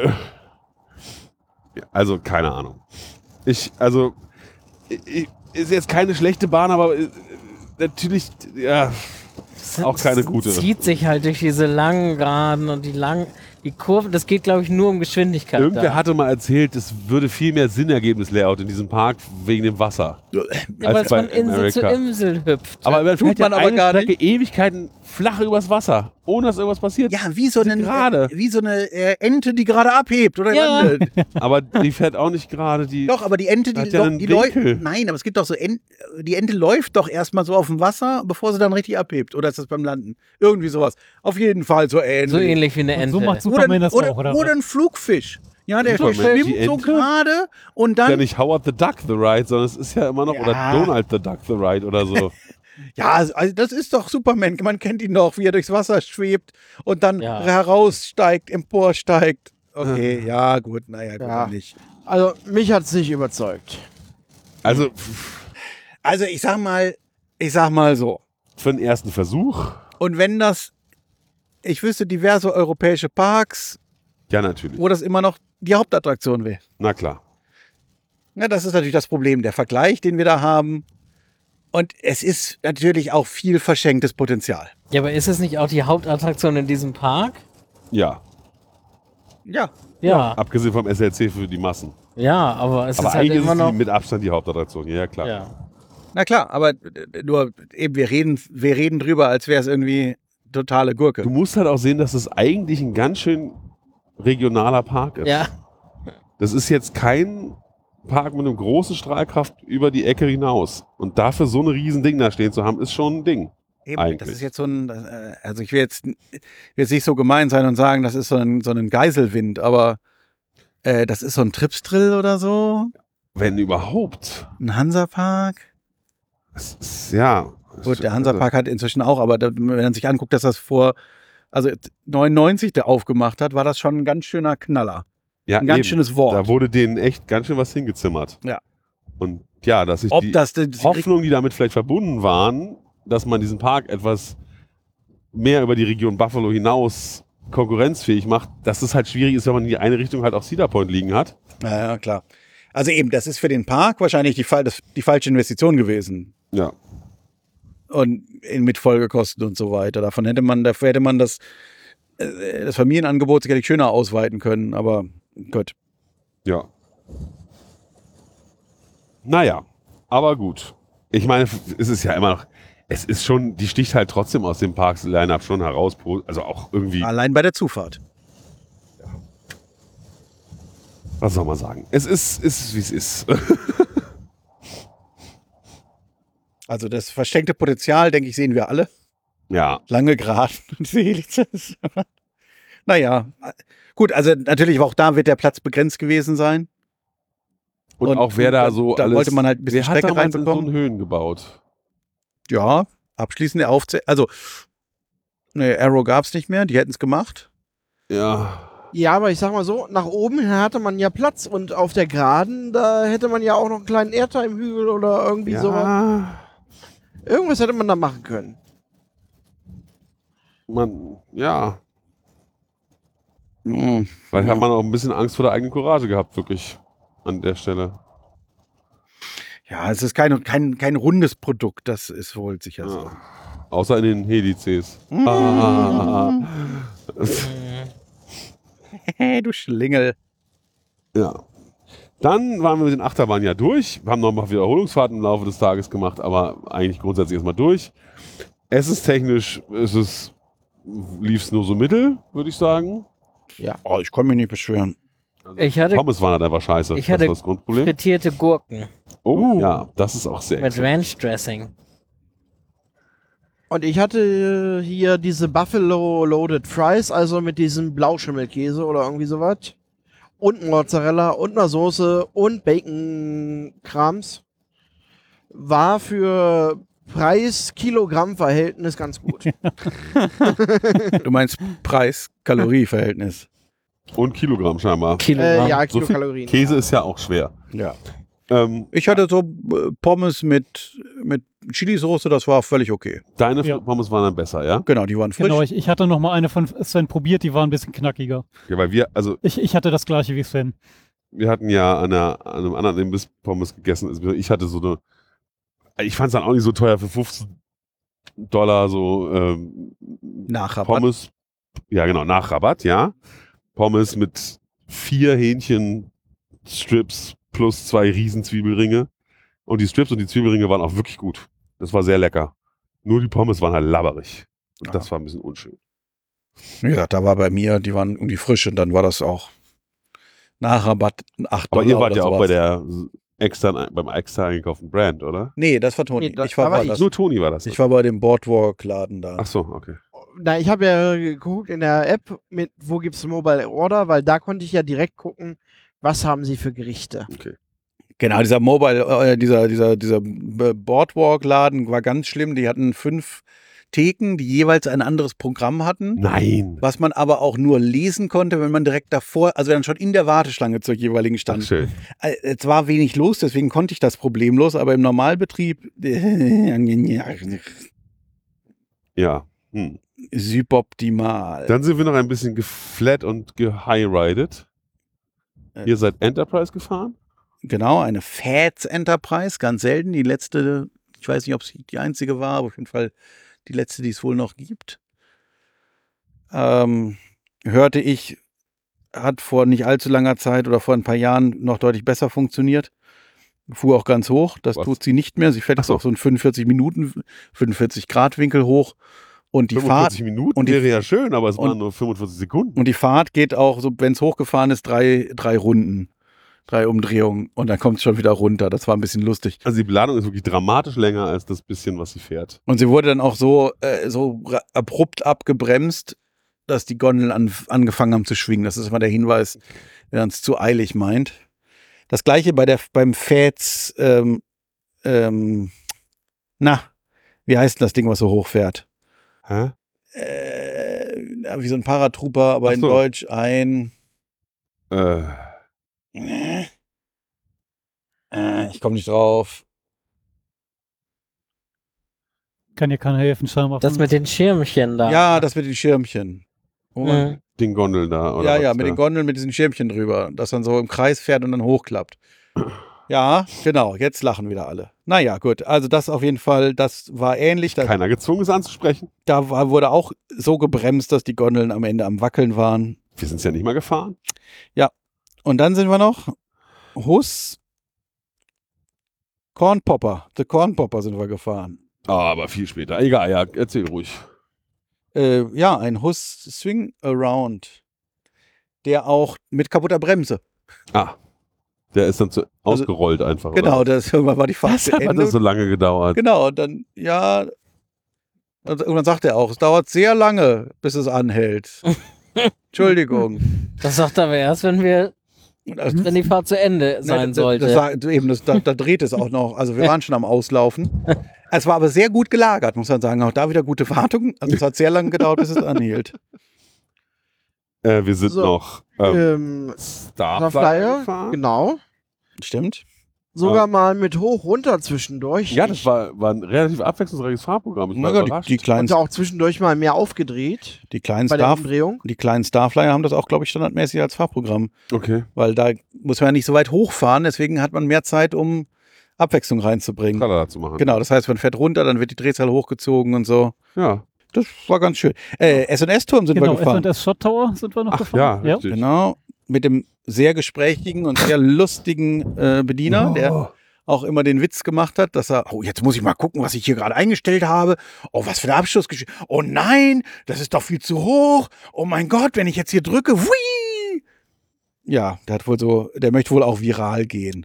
Also, keine Ahnung. Ist jetzt keine schlechte Bahn, aber natürlich, ja. Auch keine gute. Zieht sich halt durch diese langen Geraden und die Kurven. Das geht, glaube ich, nur um Geschwindigkeit. Irgendwer hatte mal erzählt, es würde viel mehr Sinn ergeben, das Layout in diesem Park wegen dem Wasser. Ja, weil als es bei von Insel zu America. Insel hüpft. Aber man Tut fährt ja man aber eine gar Strecke Ewigkeiten flach übers Wasser, ohne dass irgendwas passiert. Ja, wie so eine Ente, die gerade abhebt oder Ja. landet. Aber die fährt auch nicht gerade. Doch, aber die Ente, Hat ja einen die läuft. Winkel. Nein, aber es gibt doch so die Ente läuft doch erstmal so auf dem Wasser, bevor sie dann richtig abhebt. Oder ist das beim Landen? Irgendwie sowas. Auf jeden Fall so ähnlich. So ähnlich wie eine Und Ente. so macht Oder, Superman das auch, oder? oder ein Flugfisch. Ja, der Superman, schwimmt die so Ente? gerade und Ist ja dann. nicht Howard the Duck the Ride, sondern es ist ja immer noch, Ja. oder Donald the Duck the Ride oder so. Ja, also das ist doch Superman. Man kennt ihn doch, wie er durchs Wasser schwebt und dann Ja. heraussteigt, emporsteigt. Okay, ja, gut, naja, gut, Ja. nicht. Also, mich hat es nicht überzeugt. Also Also ich sag mal so. für den ersten Versuch, Und wenn ich wüsste diverse europäische Parks, ja natürlich. wo das immer noch die Hauptattraktion wäre. Na klar. Ja, das ist natürlich das Problem, der Vergleich, den wir da haben. Und es ist natürlich auch viel verschenktes Potenzial. Ja, aber ist es nicht auch die Hauptattraktion in diesem Park? Ja, Ja. Ja. abgesehen vom SLC für die Massen. Ja, aber es Aber ist halt eigentlich immer ist noch. die mit Abstand die Hauptattraktion, ja klar. Ja. Na klar, aber nur eben, wir reden drüber, als wäre es irgendwie totale Gurke. Du musst halt auch sehen, dass es eigentlich ein ganz schön regionaler Park ist. Ja. Das ist jetzt kein Park mit einem großen Strahlkraft über die Ecke hinaus. Und dafür so ein riesen Ding da stehen zu haben, ist schon ein Ding. Eben, eigentlich. das ist jetzt so ein, also ich will jetzt nicht so gemein sein und sagen, das ist so ein Geiselwind, aber das ist so ein Tripsdrill oder so, Wenn überhaupt. ein Hansapark. Es ist, ja. Gut, der Hansapark hat inzwischen auch, aber wenn man sich anguckt, dass das vor 99 der aufgemacht hat, war das schon ein ganz schöner Knaller. Ja, Ein ganz eben. schönes Wort. Da wurde denen echt ganz schön was hingezimmert. Ja. Und ja, dass sich Ob die das Hoffnungen, die damit vielleicht verbunden waren, dass man diesen Park etwas mehr über die Region Buffalo hinaus konkurrenzfähig macht, dass es halt schwierig ist, wenn man in die eine Richtung halt auch Cedar Point liegen hat. Ja, klar. Also eben, das ist für den Park wahrscheinlich die falsche Investition gewesen. Ja. Und mit Folgekosten und so weiter. Dafür hätte man das Familienangebot sicherlich schöner ausweiten können, aber gut. Ja. Naja, aber gut. Ich meine, es ist ja immer noch, es ist schon, die sticht halt trotzdem aus dem Parks-Line-Up schon heraus, also auch irgendwie, Allein bei der Zufahrt. was soll man sagen? Es ist wie es ist. Also das versteckte Potenzial, denke ich, sehen wir alle. Ja, Lange Geraden und diese Helices. Naja, gut, also natürlich auch da wird der Platz begrenzt gewesen sein. und auch wer da so da alles, wollte man halt ein bisschen wer hat Strecke damals in so reinbekommen. Höhen gebaut? Ja, abschließende Aufzählung. Also, ne, Arrow gab es nicht mehr, die hätten es gemacht. Ja, Ja, aber ich sag mal so, nach oben hin hatte man ja Platz und auf der Geraden, da hätte man ja auch noch einen kleinen Airtime-Hügel oder irgendwie so. ja, Irgendwas hätte man da machen können. ja. Mhm. Vielleicht hat man auch ein bisschen Angst vor der eigenen Courage gehabt, wirklich, an der Stelle. Ja, es ist kein rundes Produkt, das ist wohl sicher so. Ja. Außer in den Helices. Mhm. Ah. Du Schlingel. Ja. Dann waren wir mit den Achterbahnen ja durch. Wir haben noch mal Wiederholungsfahrten im Laufe des Tages gemacht, aber eigentlich grundsätzlich erstmal durch. Essenstechnisch lief es nur so mittel, würde ich sagen. Oh, ich kann mich nicht beschweren. Also Ich hatte- Pommes waren halt einfach scheiße. Ich das hatte war das Grundproblem. Frittierte Gurken Oh, ja, das ist auch sehr mit exzellent. Ranch Dressing. Und ich hatte hier diese Buffalo Loaded Fries, also mit diesem Blauschimmelkäse oder irgendwie sowas. Und Mozzarella und einer Soße und Bacon-Krams. War für Preis-Kilogramm-Verhältnis ganz gut. Du meinst Preis-Kalorie-Verhältnis. Und Kilogramm scheinbar. Kilogramm. Ja, So viel Kilokalorien. Käse ist ja auch schwer. Ja. Ähm, Ich hatte so Pommes mit Chili-Soße, das war völlig okay. deine Ja. Pommes waren dann besser, ja? Genau, die waren frisch. Genau, ich hatte noch mal eine von Sven probiert, die war ein bisschen knackiger. Ja, weil wir Ich hatte das gleiche wie Sven. wir hatten ja an einem anderen Imbiss Pommes gegessen. Also ich hatte so eine, ich fand es dann auch nicht so teuer für 15 Dollar so Nachrabatt. Pommes. Ja, genau, Nachrabatt, ja. Pommes mit 4 Hähnchenstrips plus 2 Riesenzwiebelringe. Und die Strips und die Zwiebelringe waren auch wirklich gut. Das war sehr lecker. Nur die Pommes waren halt labberig. Und das war ein bisschen unschön. Wie gesagt, da war bei mir, die waren irgendwie frisch und dann war das auch Nachrabatt 8 Aber Dollar ihr wart oder ja auch sowas. beim extra eingekauften Brand, oder? Nee, das war Toni. Nee, da- ich war aber bei ich- das. Nur Toni war das. Ich war bei dem Boardwalk-Laden da. Ach so, okay. Na, ich habe ja geguckt in der App, mit wo gibt's Mobile Order, weil da konnte ich ja direkt gucken, was haben sie für Gerichte. Genau, dieser dieser Boardwalk-Laden war ganz schlimm. Die hatten 5 Theken, die jeweils ein anderes Programm hatten. Nein. Was man aber auch nur lesen konnte, wenn man direkt davor, also dann schon in der Warteschlange zur jeweiligen Ach, stand. schön. Es war wenig los, deswegen konnte ich das problemlos, aber im Normalbetrieb Ja. suboptimal. Dann sind wir noch ein bisschen geflat und gehighridet. Ihr seid Enterprise gefahren? Genau, eine Fats Enterprise, ganz selten. Die letzte, ich weiß nicht, ob es die einzige war, aber auf jeden Fall die letzte, die es wohl noch gibt. Hörte ich, hat vor nicht allzu langer Zeit oder vor ein paar Jahren noch deutlich besser funktioniert. Fuhr auch ganz hoch, das Was? tut sie nicht mehr. Sie fährt Ach jetzt so. auf so einen 45 Grad Winkel hoch. Und die 45 Fahrt Minuten und die- wäre ja schön, aber es und- waren nur 45 Sekunden. Und die Fahrt geht auch, so, wenn es hochgefahren ist, drei Runden, 3 Umdrehungen und dann kommt es schon wieder runter. Das war ein bisschen lustig. Also die Beladung ist wirklich dramatisch länger als das bisschen, was sie fährt. Und sie wurde dann auch so abrupt abgebremst, dass die Gondeln angefangen haben zu schwingen. Das ist immer der Hinweis, wenn man es zu eilig meint. Das gleiche beim Fats, wie heißt denn das Ding, was so hoch fährt? Hä? Wie so ein Paratrooper, aber Ach in so. Deutsch ein. Ich komme nicht drauf. Kann dir keiner helfen, scheinbar. Das mit den Schirmchen da. Ja, das mit den Schirmchen. Wo man, Mhm. Den Gondeln da, oder? ja, was mit da? den Gondeln mit diesen Schirmchen drüber, das dann so im Kreis fährt und dann hochklappt. Ja, genau, jetzt lachen wieder alle. Naja, gut, also das auf jeden Fall, das war ähnlich. Keiner gezwungen ist anzusprechen. Wurde auch so gebremst, dass die Gondeln am Ende am Wackeln waren. Wir sind es ja nicht mal gefahren. Und dann sind wir noch Hus Cornpopper. The Cornpopper sind wir gefahren. Aber viel später. Egal, ja, erzähl ruhig. Ja, ein Hus Swing Around, der auch mit kaputter Bremse. Ah, der ist dann ausgerollt einfach. Genau, oder? irgendwann war die Fahrt Was zu hat Ende. das so lange gedauert? Genau, und dann, ja, und irgendwann sagt er auch, es dauert sehr lange, bis es anhält. Entschuldigung. Das sagt er aber erst, wenn die Fahrt zu Ende sein sollte. Da dreht es auch noch. Also wir waren schon am Auslaufen. Es war aber sehr gut gelagert, muss man sagen. Auch da wieder gute Wartung. Also es hat sehr lange gedauert, bis es anhielt. Wir sind So, noch Starflyer Starflyer, gefahren. genau. Stimmt. Sogar mal mit hoch runter zwischendurch. Ja, das war ein relativ abwechslungsreiches Fahrprogramm. Ich war Na ja, überrascht. die kleinen, Und auch zwischendurch mal mehr aufgedreht die, kleinen bei der Umdrehung. die kleinen Starflyer haben das auch, glaube ich, standardmäßig als Fahrprogramm. Okay, Weil da muss man ja nicht so weit hochfahren. Deswegen hat man mehr Zeit, um Abwechslung reinzubringen. Tralala zu machen. Genau, das heißt, man fährt runter, dann wird die Drehzahl hochgezogen und so. Ja. Das war ganz schön. S&S-Turm sind Genau, wir gefahren. S&S Shot Tower sind wir noch Ach gefahren. ja, richtig. Genau, mit dem sehr gesprächigen und sehr lustigen Bediener, der auch immer den Witz gemacht hat, dass er, oh, jetzt muss ich mal gucken, was ich hier gerade eingestellt habe. Oh, was für eine Abschlussgeschichte. Oh nein, das ist doch viel zu hoch. Oh mein Gott, wenn ich jetzt hier drücke, wui! Ja, der möchte wohl auch viral gehen.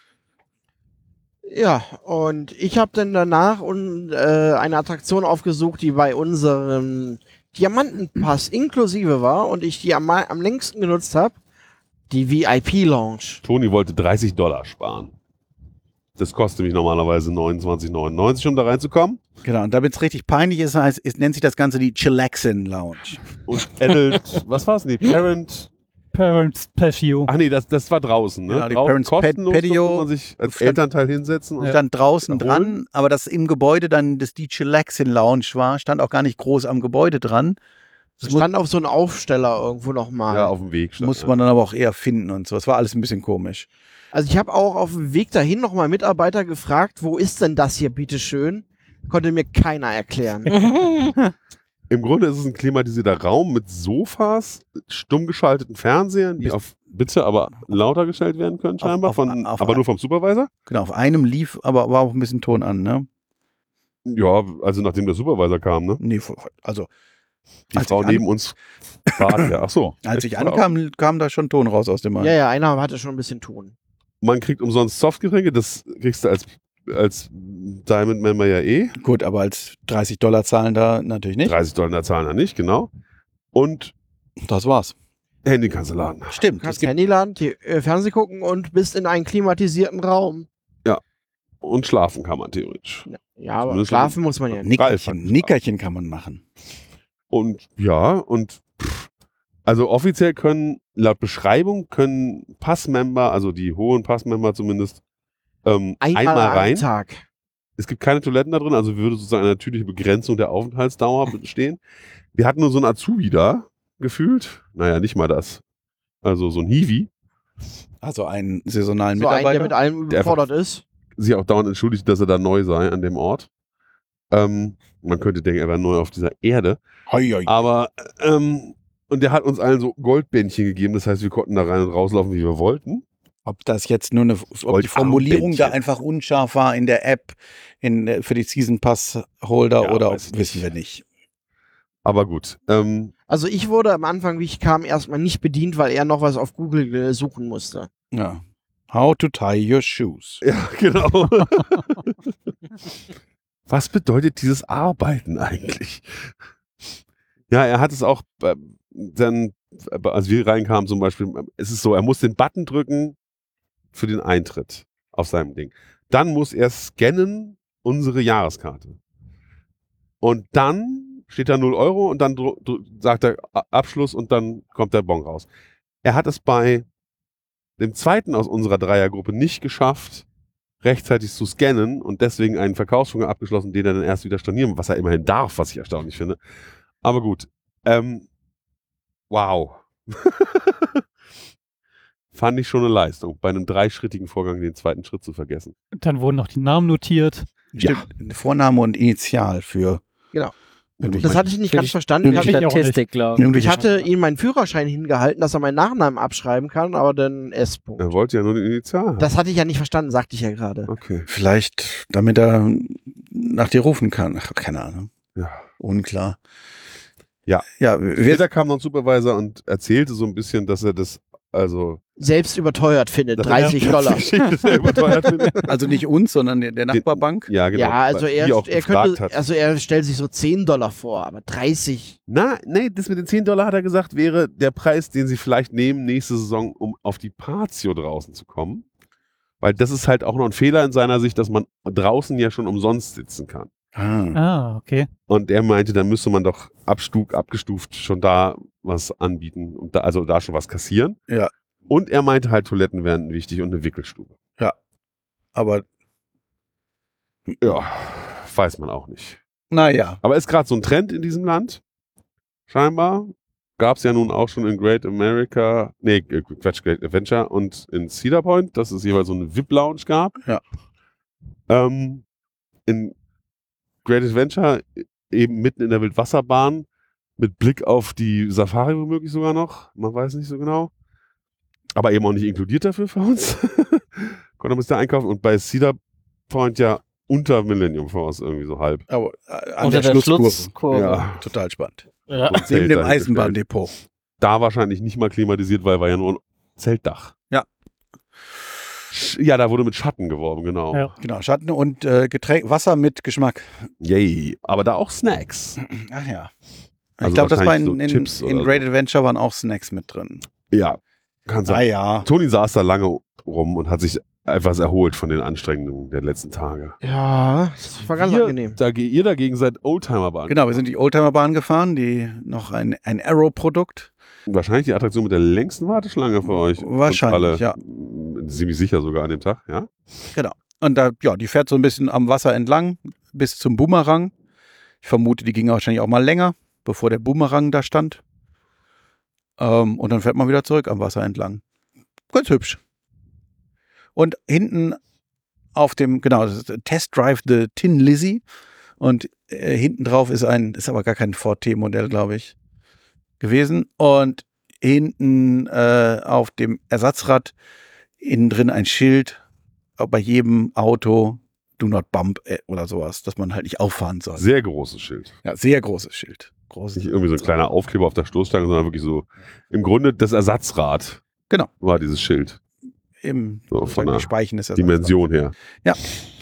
Ja, und ich habe dann danach eine Attraktion aufgesucht, die bei unserem Diamantenpass inklusive war und ich die am längsten genutzt habe. Die VIP-Lounge. Toni wollte $30 sparen. Das kostet mich normalerweise 29,99, um da reinzukommen. Genau, und damit es richtig peinlich ist, nennt sich das Ganze die Chillaxin Lounge. Und Adult, was war's? Nee, Parent. Parents Patio. Ach nee, das war draußen, ne? Genau, die Draußen Parents kostenlos Patio. durfte man sich als Stand- Elternteil hinsetzen. Und Stand draußen Erholen. dran, aber das im Gebäude dann das die Chillaxin Lounge war, stand auch gar nicht groß am Gebäude dran. Das Stand auf so einem Aufsteller irgendwo nochmal. ja, auf dem Weg stand. muss man dann aber auch eher finden und so. Es war alles ein bisschen komisch. Also ich habe auch auf dem Weg dahin nochmal Mitarbeiter gefragt, wo ist denn das hier, bitteschön? konnte mir keiner erklären. Im Grunde ist es ein klimatisierter Raum mit Sofas, stumm geschalteten Fernsehern, die auf bitte aber lauter gestellt werden können scheinbar, aber nur vom Supervisor. Genau, auf einem lief, aber war auch ein bisschen Ton an, ne? Ja, also nachdem der Supervisor kam, ne? Nee, also Die als Frau ich neben uns bat, ja, ach so. als ich ankam, kam da schon Ton raus aus dem Mann. Ja, einer hatte schon ein bisschen Ton. Man kriegt umsonst Softgetränke, das kriegst du als Diamond-Member ja eh. Gut, aber als $30 zahlen da natürlich nicht. $30 zahlen da nicht, genau. Und Das war's. Handy kannst du laden. Du Stimmt. kannst Handy laden, Fernseh gucken und bist in einem klimatisierten Raum. Und schlafen kann man theoretisch. Ja, aber Zumindest schlafen muss man ja nicht. Nickerchen kann man machen. Und ja, also offiziell laut Beschreibung können Passmember, also die hohen Passmember zumindest, einmal am rein. Tag. Es gibt keine Toiletten da drin, also würde sozusagen eine natürliche Begrenzung der Aufenthaltsdauer bestehen. Wir hatten nur so einen Azubi da, gefühlt. Naja, nicht mal das. Also so ein Hiwi. Also einen saisonalen So einen, der Mitarbeiter. mit allem Der überfordert ist. Sich auch dauernd entschuldigt, dass er da neu sei an dem Ort. Man könnte denken, er wäre neu auf dieser Erde. Hoi, hoi. Aber, und der hat uns allen so Goldbändchen gegeben, das heißt, wir konnten da rein und rauslaufen, wie wir wollten. Ob das jetzt nur ob die Formulierung da einfach unscharf war in der App für die Season Pass Holder Ja, oder weiß ich wissen nicht. wir nicht. Aber gut. Also ich wurde am Anfang, wie ich kam, erstmal nicht bedient, weil er noch was auf Google suchen musste. Ja. How to tie your shoes. Ja, genau. Was bedeutet dieses Arbeiten eigentlich? Ja, er hat es auch dann, als wir reinkamen zum Beispiel, es ist so, er muss den Button drücken für den Eintritt auf seinem Ding. Dann muss er scannen unsere Jahreskarte. Und dann steht da 0 Euro und dann sagt er Abschluss und dann kommt der Bon raus. Er hat es bei dem zweiten aus unserer Dreiergruppe nicht geschafft, rechtzeitig zu scannen und deswegen einen Verkaufsvorgang abgeschlossen, den er dann erst wieder stornieren muss, was er immerhin darf, was ich erstaunlich finde. Aber gut. Wow. Fand ich schon eine Leistung, bei einem 3-schrittigen Vorgang den zweiten Schritt zu vergessen. Dann wurden noch die Namen notiert. Stimmt, Vorname und Initial für. Genau. irgendwelche- Das hatte ich nicht Für ganz die- verstanden. für die Statistik, glaube ich. irgendwelche- Ich hatte ihm meinen Führerschein hingehalten, dass er meinen Nachnamen abschreiben kann, aber dann S-Punkt. Er wollte ja nur den Initial haben. Das hatte ich ja nicht verstanden, sagte ich ja gerade. Okay. Vielleicht, damit er nach dir rufen kann. Ach, keine Ahnung. Ja. Unklar. Ja. Ja, Später kam noch ein Supervisor und erzählte so ein bisschen, dass er das, also Selbst überteuert findet, das- $30. Die Geschichte sehr überteuert findet. also nicht uns, sondern der Nachbarbank. Ja, genau. Ja, also die er auch gefragt könnte, hat. also er stellt sich so $10 vor, aber 30. Nee, das mit den $10 hat er gesagt, wäre der Preis, den sie vielleicht nehmen nächste Saison, um auf die Patio draußen zu kommen. Weil das ist halt auch noch ein Fehler in seiner Sicht, dass man draußen ja schon umsonst sitzen kann. Ah, okay. Und er meinte, dann müsste man doch abgestuft schon da was anbieten und also da schon was kassieren. Ja. Und er meinte halt, Toiletten wären wichtig und eine Wickelstube. Aber Ja, weiß man auch nicht. naja. Aber ist gerade so ein Trend in diesem Land. Scheinbar. Gab es ja nun auch schon in Great America, Great Adventure und in Cedar Point, dass es jeweils so eine VIP-Lounge gab. Ja. In Great Adventure eben mitten in der Wildwasserbahn mit Blick auf die Safari womöglich sogar noch. Man weiß nicht so genau. Aber eben auch nicht inkludiert dafür für uns. Konnte man es da einkaufen. Und bei Cedar Point ja unter Millennium Force irgendwie so halb. Aber an Unter der der Schlusskurve. Schlusskurve. Ja. Total spannend. Ja. So ein Zelt Neben dem dahingestellt. Eisenbahndepot. Da wahrscheinlich nicht mal klimatisiert, weil war ja nur ein Zeltdach. Ja. Ja, da wurde mit Schatten geworben, genau. Ja. Genau, Schatten und Getränk, Wasser mit Geschmack. Yay. Aber da auch Snacks. Ach ja. Also Ich glaube, das war wahrscheinlich in so Chips in oder Great Adventure waren auch Snacks mit drin. Ja, kann sein. ja. Toni saß da lange rum und hat sich etwas erholt von den Anstrengungen der letzten Tage. Ja, das war ganz angenehm. Ihr dagegen seid Oldtimerbahn. Genau, wir sind die Oldtimerbahn gefahren, die noch ein Arrow-Produkt. Wahrscheinlich die Attraktion mit der längsten Warteschlange für euch. Wahrscheinlich, ja. Ziemlich sicher sogar an dem Tag, ja? Und da, ja, die fährt so ein bisschen am Wasser entlang bis zum Boomerang. Ich vermute, die ging wahrscheinlich auch mal länger, bevor der Boomerang da stand. Und dann fährt man wieder zurück am Wasser entlang. Ganz hübsch. Und hinten auf dem, genau, das ist Test Drive the Tin Lizzy. Und hinten drauf ist aber gar kein Ford T-Modell, glaube ich, gewesen. Und hinten auf dem Ersatzrad innen drin ein Schild, bei jedem Auto do not bump oder sowas, dass man halt nicht auffahren soll. Sehr großes Schild. Ja, sehr großes Schild. Nicht irgendwie so ein kleiner Aufkleber auf der Stoßstange, sondern wirklich so im Grunde das Ersatzrad. Genau. War dieses Schild. So von der Speichen ist Dimension her. Ja.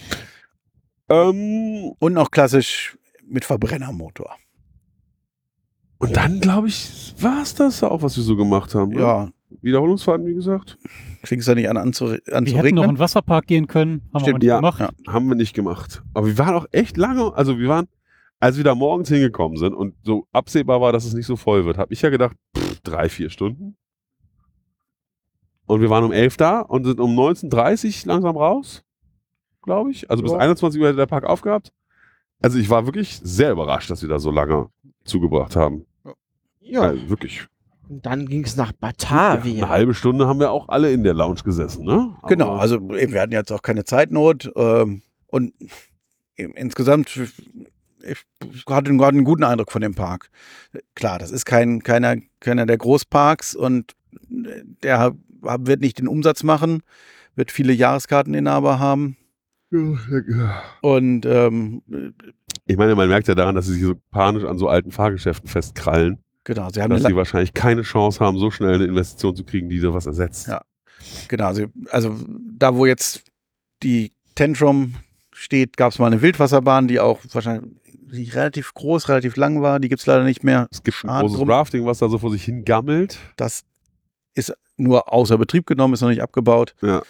Und Und auch klassisch mit Verbrennermotor. dann, glaube ich, war es das auch, was wir so gemacht haben. Ne? Ja, Wiederholungsfahrten, wie gesagt. fing es da nicht an zu Wir hätten noch in regnen? den Wasserpark gehen können, haben wir Stimmt, aber nicht ja. gemacht. Ja. Haben wir nicht gemacht. Aber wir waren auch echt lange, also wir waren, als wir da morgens hingekommen sind und so absehbar war, dass es nicht so voll wird, habe ich ja gedacht, 3-4 Stunden. Und wir waren um 11 da und sind um 19:30 langsam raus, glaube ich. Also bis Ja. 21 Uhr hätte der Park aufgehabt. Also ich war wirklich sehr überrascht, dass wir da so lange zugebracht haben. Ja, Also wirklich. und dann ging es nach Eine Batavia. halbe Stunde haben wir auch alle in der Lounge gesessen, ne? Genau, Aber- also eben, wir hatten jetzt auch keine Zeitnot und insgesamt ich hatte einen guten Eindruck von dem Park. Klar, das ist keiner der Großparks und der wird nicht den Umsatz machen, wird viele Jahreskarteninhaber haben und Ich meine, man merkt ja daran, dass sie sich so panisch an so alten Fahrgeschäften festkrallen, genau, sie haben dass eine, sie wahrscheinlich keine Chance haben, so schnell eine Investition zu kriegen, die da was ersetzt. Ja. Genau, also da wo jetzt die Tantrum steht, gab es mal eine Wildwasserbahn, die auch wahrscheinlich relativ groß, relativ lang war. Die gibt es leider nicht mehr. Es gibt ein Schade großes drum. Rafting, was da so vor sich hingammelt. Das ist nur außer Betrieb genommen, ist noch nicht abgebaut. Ja.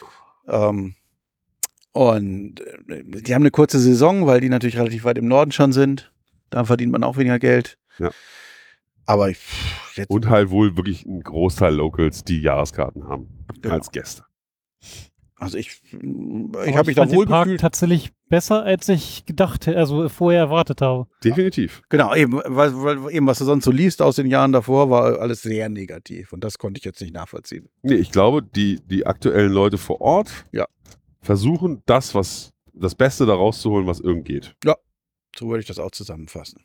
Und die haben eine kurze Saison, weil die natürlich relativ weit im Norden schon sind. Da verdient man auch weniger Geld. Ja. Aber jetzt, Und halt wohl wirklich ein Großteil Locals, die Jahreskarten haben Genau. als Gäste. also ich Aber habe mich da fand den wohl Park gefühlt. tatsächlich besser, als ich gedacht, also vorher erwartet habe. Definitiv. Genau, eben, weil eben, was du sonst so liest aus den Jahren davor, war alles sehr negativ. Und das konnte ich jetzt nicht nachvollziehen. Nee, ich glaube, die aktuellen Leute vor Ort Ja. versuchen, das Beste da rauszuholen, was irgend geht. So würde ich das auch zusammenfassen.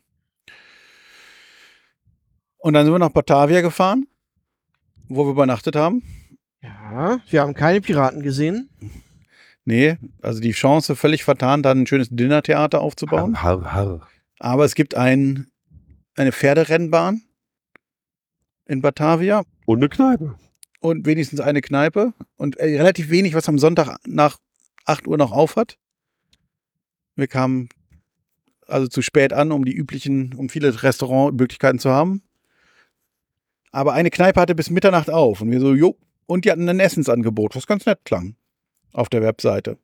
Und dann sind wir nach Batavia gefahren, wo wir übernachtet haben. Ja, wir haben keine Piraten gesehen. Nee, also die Chance völlig vertan, dann ein schönes Dinnertheater aufzubauen. Har, har. Aber es gibt eine Pferderennbahn in Batavia Und eine Kneipe. und wenigstens eine Kneipe und relativ wenig, was am Sonntag nach 8 Uhr noch auf hat. Wir kamen also zu spät an, um viele Restaurantmöglichkeiten zu haben. Aber eine Kneipe hatte bis Mitternacht auf und wir so, jo, und die hatten ein Essensangebot, was ganz nett klang auf der Webseite.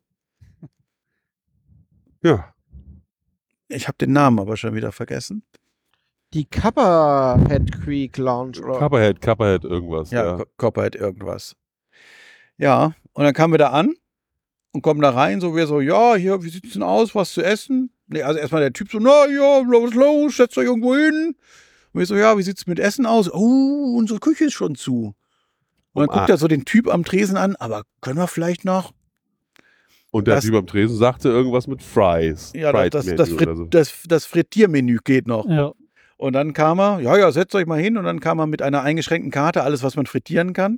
Ja. Ich habe den Namen aber schon wieder vergessen. Die Copperhead Creek Lounge. Oder? Copperhead, irgendwas. Ja, Copperhead irgendwas. Ja, und dann kamen wir da an und kommen da rein, so wir so, ja, hier, wie sieht's denn aus, was zu essen? Nee, also erstmal der Typ so, na ja, was ist los, setzt euch irgendwo hin. Und wir so, ja, wie sieht's mit Essen aus? Oh, unsere Küche ist schon zu. Und dann guckt er so den Typ am Tresen an, aber können wir vielleicht noch? Und der Das- Typ am Tresen sagte irgendwas mit Fries. Ja, Fried das Menu oder so. Frittiermenü geht noch. Ja. Und dann kam er, ja, setzt euch mal hin. Und dann kam er mit einer eingeschränkten Karte, alles, was man frittieren kann.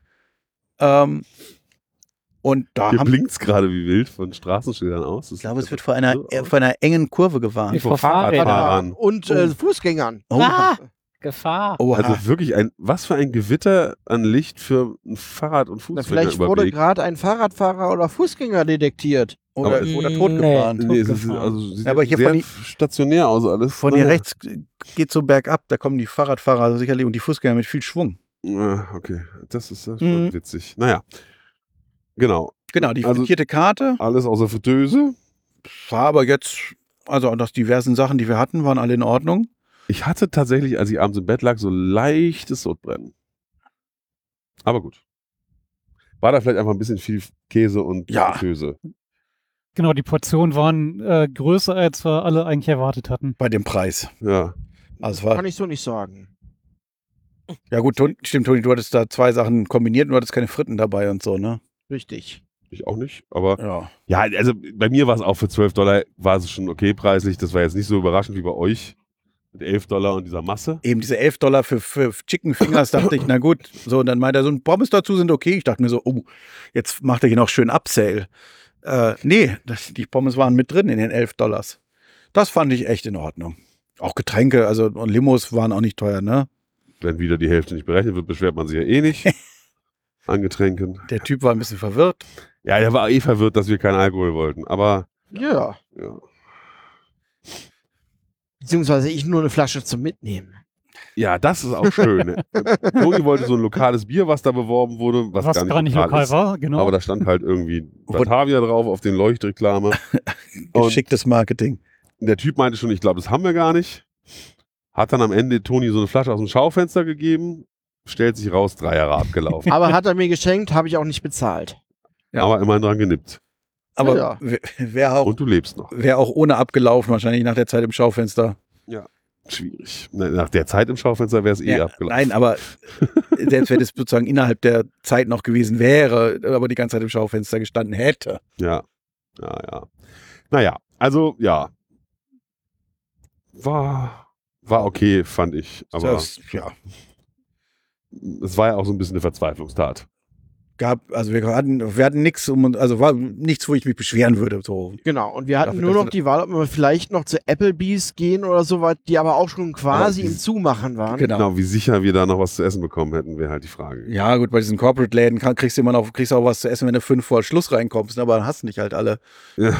Und da Hier haben blinkt's gerade wie wild von Straßenschildern aus. ich glaube, es wird vor einer engen Kurve gewarnt. Vor Fahrrädern. Fahrradfahrern. Und Fußgängern. Oh. Ah, Gefahr. Oha. Also wirklich was für ein Gewitter an Licht für ein Fahrrad- und Na, vielleicht wurde Fußgängerüberweg. gerade ein Fahrradfahrer oder Fußgänger detektiert. oder aber- totgefahren. Nee, es ist, Gefahren. also sieht Ja, aber hier sehr von stationär aus alles. Von hier rechts geht so bergab, da kommen die Fahrradfahrer sicherlich und die Fußgänger mit viel Schwung. Okay, das ist schon Mhm. witzig. Naja, genau. Genau, die Also- frittierte Karte Alles außer Fritteuse. war aber jetzt, also aus diversen Sachen, die wir hatten, waren alle in Ordnung. Ich hatte tatsächlich, als ich abends im Bett lag, so leichtes Sodbrennen. Aber gut. War da vielleicht einfach ein bisschen viel Käse und Ja. Fritteuse. Genau, die Portionen waren größer, als wir alle eigentlich erwartet hatten. Bei dem Preis. Ja. Also es war, Kann ich so nicht sagen. ja gut, stimmt, Toni, du hattest da 2 Sachen kombiniert und du hattest keine Fritten dabei und so, ne? Richtig. Ich auch nicht. Aber Ja. ja, also bei mir war es auch für $12 war es schon okay preislich. Das war jetzt nicht so überraschend wie bei euch. Mit $11 und dieser Masse. Eben diese $11 für Chicken Fingers, dachte ich, na gut. So, und dann meinte er so, ein Pommes dazu sind okay. Ich dachte mir so, oh, jetzt macht er hier noch schön Upsale. Nee, die Pommes waren mit drin in den $11. Das fand ich echt in Ordnung. Auch Getränke, also und Limos waren auch nicht teuer, ne? Wenn wieder die Hälfte nicht berechnet wird, beschwert man sich ja eh nicht. An Getränken. Der Typ war ein bisschen verwirrt. Ja, der war eh verwirrt, dass wir keinen Alkohol wollten. Aber Ja. ja. Beziehungsweise ich nur eine Flasche zum Mitnehmen. Ja, das ist auch schön. Ne? Toni wollte so ein lokales Bier, was da beworben wurde, was gar nicht lokal ist. war, genau. Aber da stand halt irgendwie Batavia drauf auf den Leuchtreklame. Und Geschicktes Marketing. der Typ meinte schon, ich glaube, das haben wir gar nicht. Hat dann am Ende Toni so eine Flasche aus dem Schaufenster gegeben. Stellt sich raus, 3 Jahre abgelaufen. Aber hat er mir geschenkt, habe ich auch nicht bezahlt. Ja. Aber immerhin dran genippt. Aber Ja. wäre auch, Und du lebst noch. wär auch ohne abgelaufen, wahrscheinlich nach der Zeit im Schaufenster. Schwierig. Nach der Zeit im Schaufenster wäre es Ja, abgelaufen. nein, aber selbst wenn es sozusagen innerhalb der Zeit noch gewesen wäre, aber die ganze Zeit im Schaufenster gestanden hätte. Ja. Ja. Naja, also ja. War okay, fand ich. Aber Ja, es war ja auch so ein bisschen eine Verzweiflungstat. also wir hatten nichts, also war nichts, wo ich mich beschweren würde. So. Genau. Und wir hatten Dafür, nur dass noch die Wahl, ob wir vielleicht noch zu Applebee's gehen oder so weit, die aber auch schon quasi Aber im Zumachen waren. Genau, wie sicher wir da noch was zu essen bekommen hätten, wäre halt die Frage. Ja, gut, bei diesen Corporate-Läden kriegst du immer noch, kriegst du auch was zu essen, wenn du 5 vor Schluss reinkommst, ne, aber dann hast du nicht halt alle. Ja.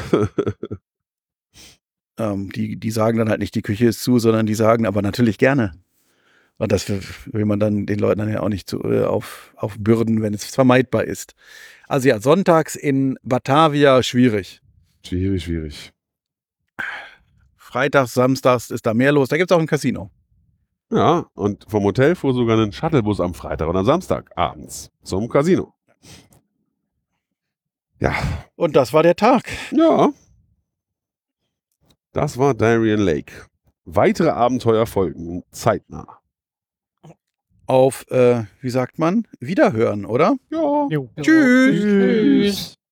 Die sagen dann halt nicht, die Küche ist zu, sondern die sagen aber natürlich gerne. Und das will man dann den Leuten dann ja auch nicht aufbürden, wenn es vermeidbar ist. Also ja, sonntags in Batavia schwierig. Schwierig. Freitags, samstags ist da mehr los. Da gibt es auch ein Casino. Ja, und vom Hotel fuhr sogar ein Shuttlebus am Freitag und am Samstag abends zum Casino. Ja. Und das war der Tag. Ja. Das war Darien Lake. Weitere Abenteuer folgen zeitnah. Auf, wie sagt man? Wiederhören, oder? Ja. Jo. Tschüss. Tschüss.